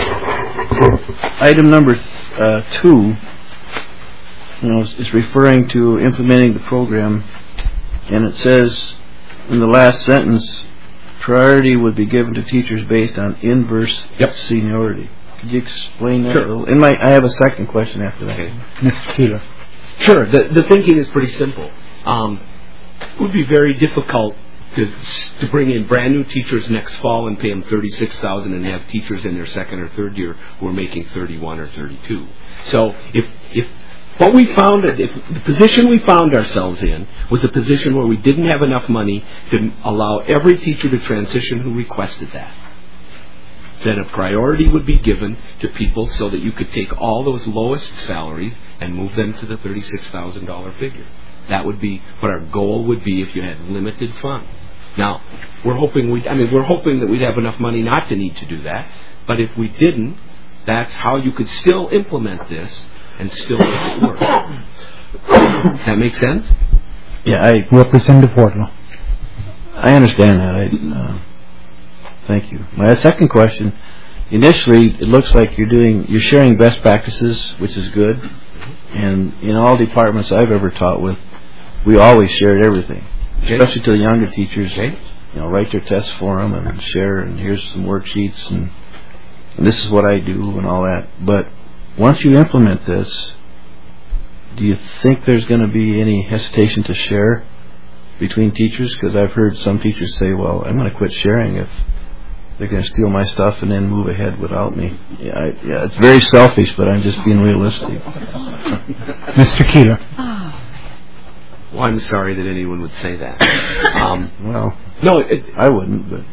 item number uh, two, you know, is referring to implementing the program, and it says in the last sentence, priority would be given to teachers based on inverse yep. seniority. Could you explain that? Sure. A little? In my, I have a second question after that. Okay. Mister Keeler. Sure. The, the thinking is pretty simple. Um, it would be very difficult to to bring in brand new teachers next fall and pay them thirty-six thousand dollars and have teachers in their second or third year who are making thirty-one or thirty-two. So if if what we found, if the position we found ourselves in was a position where we didn't have enough money to allow every teacher to transition who requested that, then a priority would be given to people so that you could take all those lowest salaries and move them to the thirty-six thousand dollars figure. That would be what our goal would be if you had limited funds. Now, we're hoping we I mean we're hoping that we'd have enough money not to need to do that, but if we didn't, that's how you could still implement this and still make it work. Does that make sense? Yeah, I Representative Wardlow. I understand that. I, uh, thank you. My second question, initially it looks like you're doing you're sharing best practices, which is good. And in all departments I've ever taught with, we always shared everything, okay. Especially to the younger teachers. Okay. You know, write their tests for them and share, and here's some worksheets, and, and this is what I do, and all that. But once you implement this, do you think there's going to be any hesitation to share between teachers? Because I've heard some teachers say, "Well, I'm going to quit sharing if they're going to steal my stuff and then move ahead without me." Yeah, I, yeah, it's very selfish, but I'm just being realistic. Mister Keeler. Well, I'm sorry that anyone would say that. Um, well, no, it, I wouldn't, but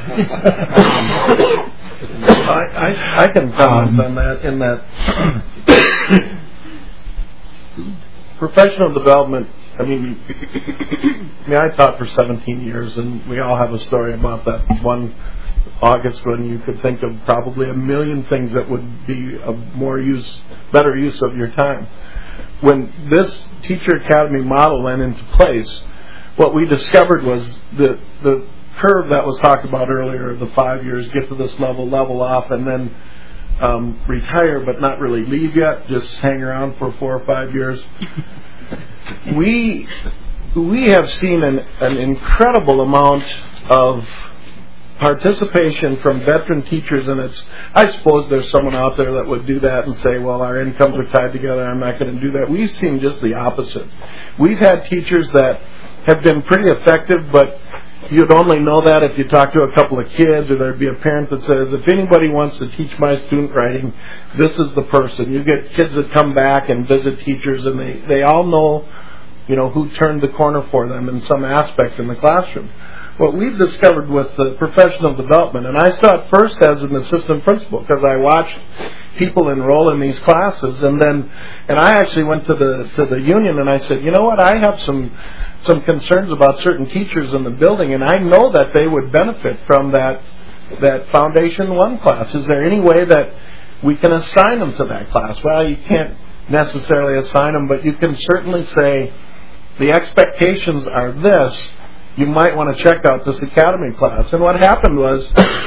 I, I, I can comment on that in that professional development I mean, I mean, I taught for seventeen years, and we all have a story about that one August when you could think of probably a million things that would be of more use, better use of your time. When this Teacher Academy model went into place, what we discovered was the the curve that was talked about earlier, the five years, get to this level, level off, and then um, retire but not really leave yet, just hang around for four or five years. We we have seen an, an incredible amount of participation from veteran teachers, and it's, I suppose there's someone out there that would do that and say, well, our incomes are tied together, I'm not going to do that. We've seen just the opposite. We've had teachers that have been pretty effective, but you'd only know that if you talk to a couple of kids, or there'd be a parent that says, if anybody wants to teach my student writing, this is the person. You get kids that come back and visit teachers, and they, they all know, you know, who turned the corner for them in some aspect in the classroom. What we've discovered with the professional development, and I saw it first as an assistant principal because I watched people enroll in these classes, and then, and I actually went to the to the union and I said, you know what, I have some some concerns about certain teachers in the building, and I know that they would benefit from that that Foundation One class. Is there any way that we can assign them to that class? Well, you can't necessarily assign them, but you can certainly say the expectations are this. You might want to check out this academy class. And what happened was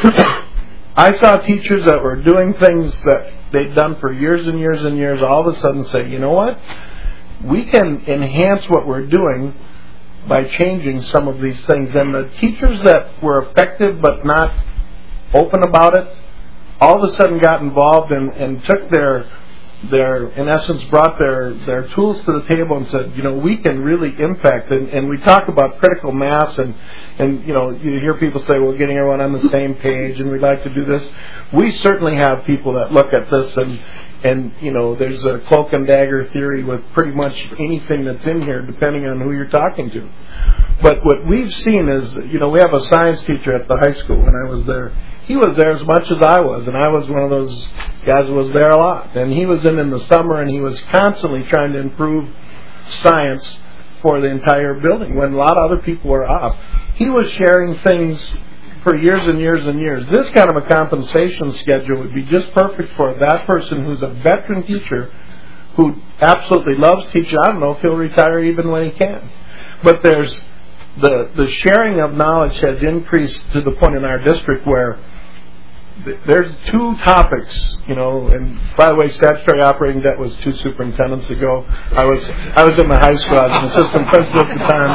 I saw teachers that were doing things that they'd done for years and years and years all of a sudden say, you know what, we can enhance what we're doing by changing some of these things. And the teachers that were effective but not open about it all of a sudden got involved and, and took their their, in essence, brought their, their tools to the table and said, you know, we can really impact. And, and we talk about critical mass, and, and, you know, you hear people say, well, getting everyone on the same page, and we'd like to do this. We certainly have people that look at this, and, and you know, there's a cloak and dagger theory with pretty much anything that's in here, depending on who you're talking to. But what we've seen is, you know, we have a science teacher at the high school when I was there. He was there as much as I was, and I was one of those guys who was there a lot. And he was in in the summer, and he was constantly trying to improve science for the entire building when a lot of other people were off. He was sharing things for years and years and years. This kind of a compensation schedule would be just perfect for that person who's a veteran teacher who absolutely loves teaching. I don't know if he'll retire even when he can. But there's the the sharing of knowledge has increased to the point in our district where there's two topics, you know, and by the way, statutory operating debt was two superintendents ago. I was I was in the high school, I was an assistant principal at the time.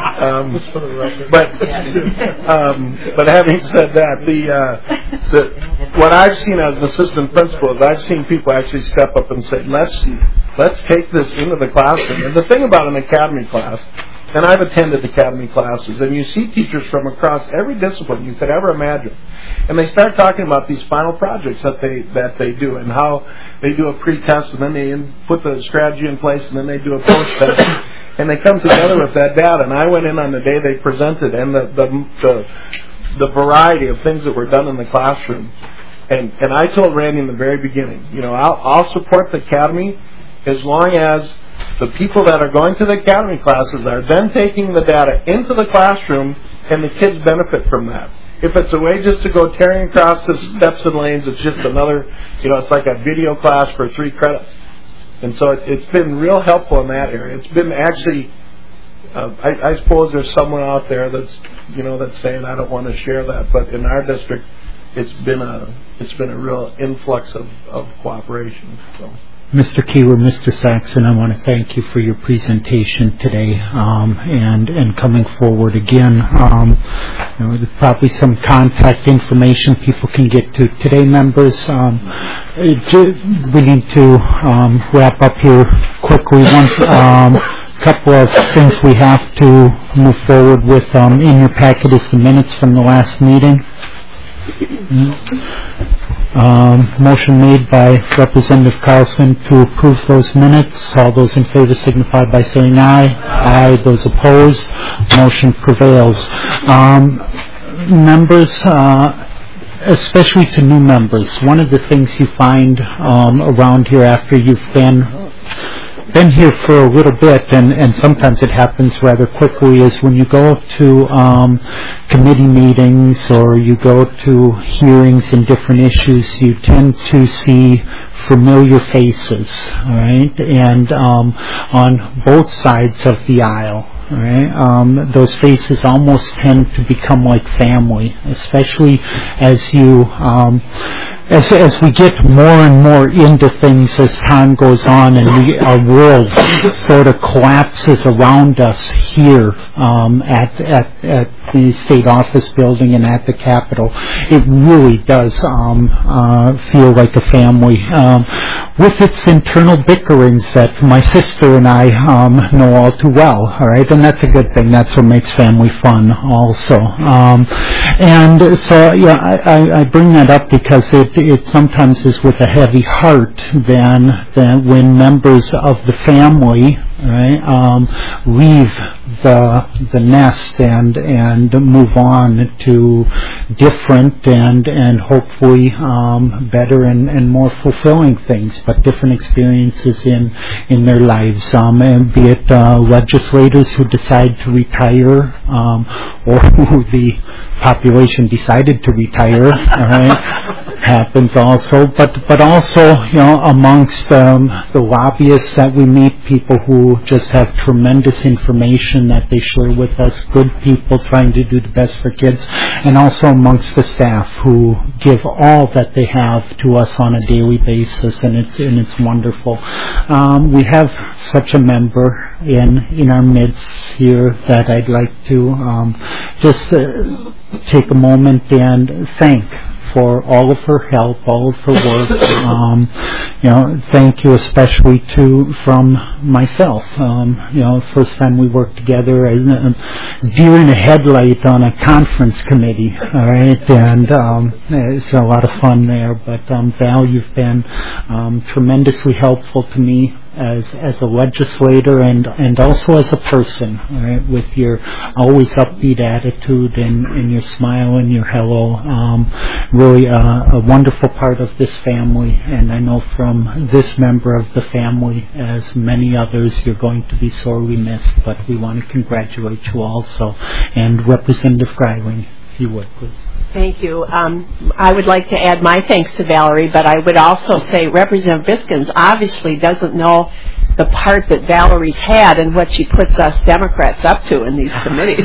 Um, but um, but having said that, the, uh, the what I've seen as an assistant principal is I've seen people actually step up and say, let's let's take this into the classroom. And the thing about an academy class, and I've attended academy classes, and you see teachers from across every discipline you could ever imagine. And they start talking about these final projects that they that they do, and how they do a pre-test, and then they in, put the strategy in place, and then they do a post-test, and they come together with that data. And I went in on the day they presented, and the the the, the variety of things that were done in the classroom. And and I told Randy in the very beginning, you know, I'll, I'll support the academy as long as the people that are going to the academy classes are then taking the data into the classroom, and the kids benefit from that. If it's a way just to go tearing across the steps and lanes, it's just another, you know, it's like a video class for three credits. And so it, it's been real helpful in that area. It's been actually, uh, I, I suppose there's someone out there that's, you know, that's saying I don't want to share that, but in our district, it's been a, it's been a real influx of, of cooperation. So. Mister Keeler, Mister Saxon, I want to thank you for your presentation today, um, and and coming forward again. Um, you know, there's probably some contact information people can get to. Today, members, um, it, we need to um, wrap up here quickly. One um, couple of things we have to move forward with. Um, in your packet is the minutes from the last meeting. Um, motion made by Representative Carlson to approve those minutes. All those in favor signify by saying aye. Aye. Those opposed, motion prevails. Um, members, uh, especially to new members, one of the things you find um, around here after you've been been here for a little bit, and, and sometimes it happens rather quickly, is when you go to um, committee meetings or you go to hearings in different issues, you tend to see familiar faces, all right, and um, on both sides of the aisle. Right, um, those faces almost tend to become like family, especially as you, um, as as we get more and more into things as time goes on, and we, our world sort of collapses around us here um, at at at the state office building and at the Capitol. It really does um, uh, feel like a family, um, with its internal bickerings that my sister and I um, know all too well. All right, and that's a good thing. That's what makes family fun, also. Um, and so, yeah, I, I, I bring that up because it it sometimes is with a heavy heart than than when members of the family, right, um, leave the the nest and and move on to different and and hopefully um, better and, and more fulfilling things, but different experiences in in their lives, um, and be it uh, legislators who decide to retire, um, or who the population decided to retire, all right, happens also, but but also, you know, amongst um, the lobbyists that we meet, people who just have tremendous information that they share with us, good people trying to do the best for kids, and also amongst the staff who give all that they have to us on a daily basis, and it's and it's wonderful. Um, we have such a member in in our midst here that I'd like to um, just uh, take a moment and thank for all of her help, all of her work. Um, you know, thank you especially to from myself. Um, you know, first time we worked together, as a deer in a headlight on a conference committee. All right, and um, it's a lot of fun there. But um, Val, you've been um, tremendously helpful to me as as a legislator and and also as a person, right, with your always upbeat attitude and, and your smile and your hello. Um, really uh, a wonderful part of this family, and I know from this member of the family, as many others, you're going to be sorely missed, but we want to congratulate you also. And Representative Greiling, if you would, please. Thank you. Um, I would like to add my thanks to Valerie, but I would also say Representative Biskins obviously doesn't know the part that Valerie's had and what she puts us Democrats up to in these committees.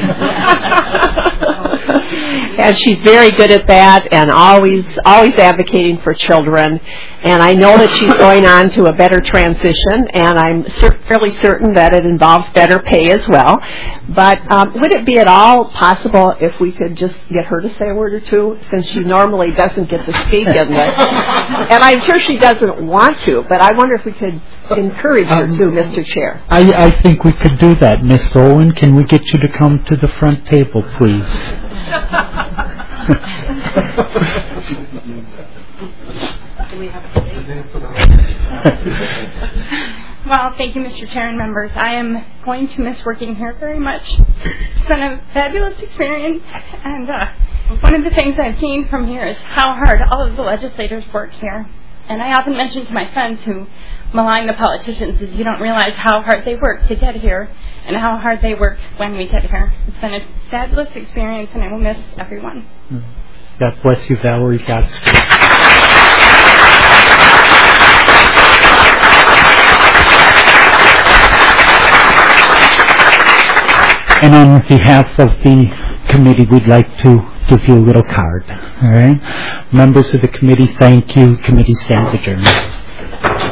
And she's very good at that, and always always advocating for children. And I know that she's going on to a better transition, and I'm cer- fairly certain that it involves better pay as well. But um, would it be at all possible if we could just get her to say a word or two, since she normally doesn't get to speak in this? And I'm sure she doesn't want to, but I wonder if we could encourage her um, to, Mister Chair. I, I think we could do that. Miss Owen, can we get you to come to the front table, please? Well, thank you, Mister Chair and members. I am going to miss working here very much. It's been a fabulous experience, and uh, one of the things I've gained from here is how hard all of the legislators work here. And I often mention to my friends who malign the politicians is you don't realize how hard they work to get here and how hard they work when we get here. It's been a fabulous experience, and I will miss everyone. God bless you, Valerie. Godspeed. And on behalf of the committee, we'd like to give you a little card. All right? Members of the committee, thank you. Committee stands adjourned.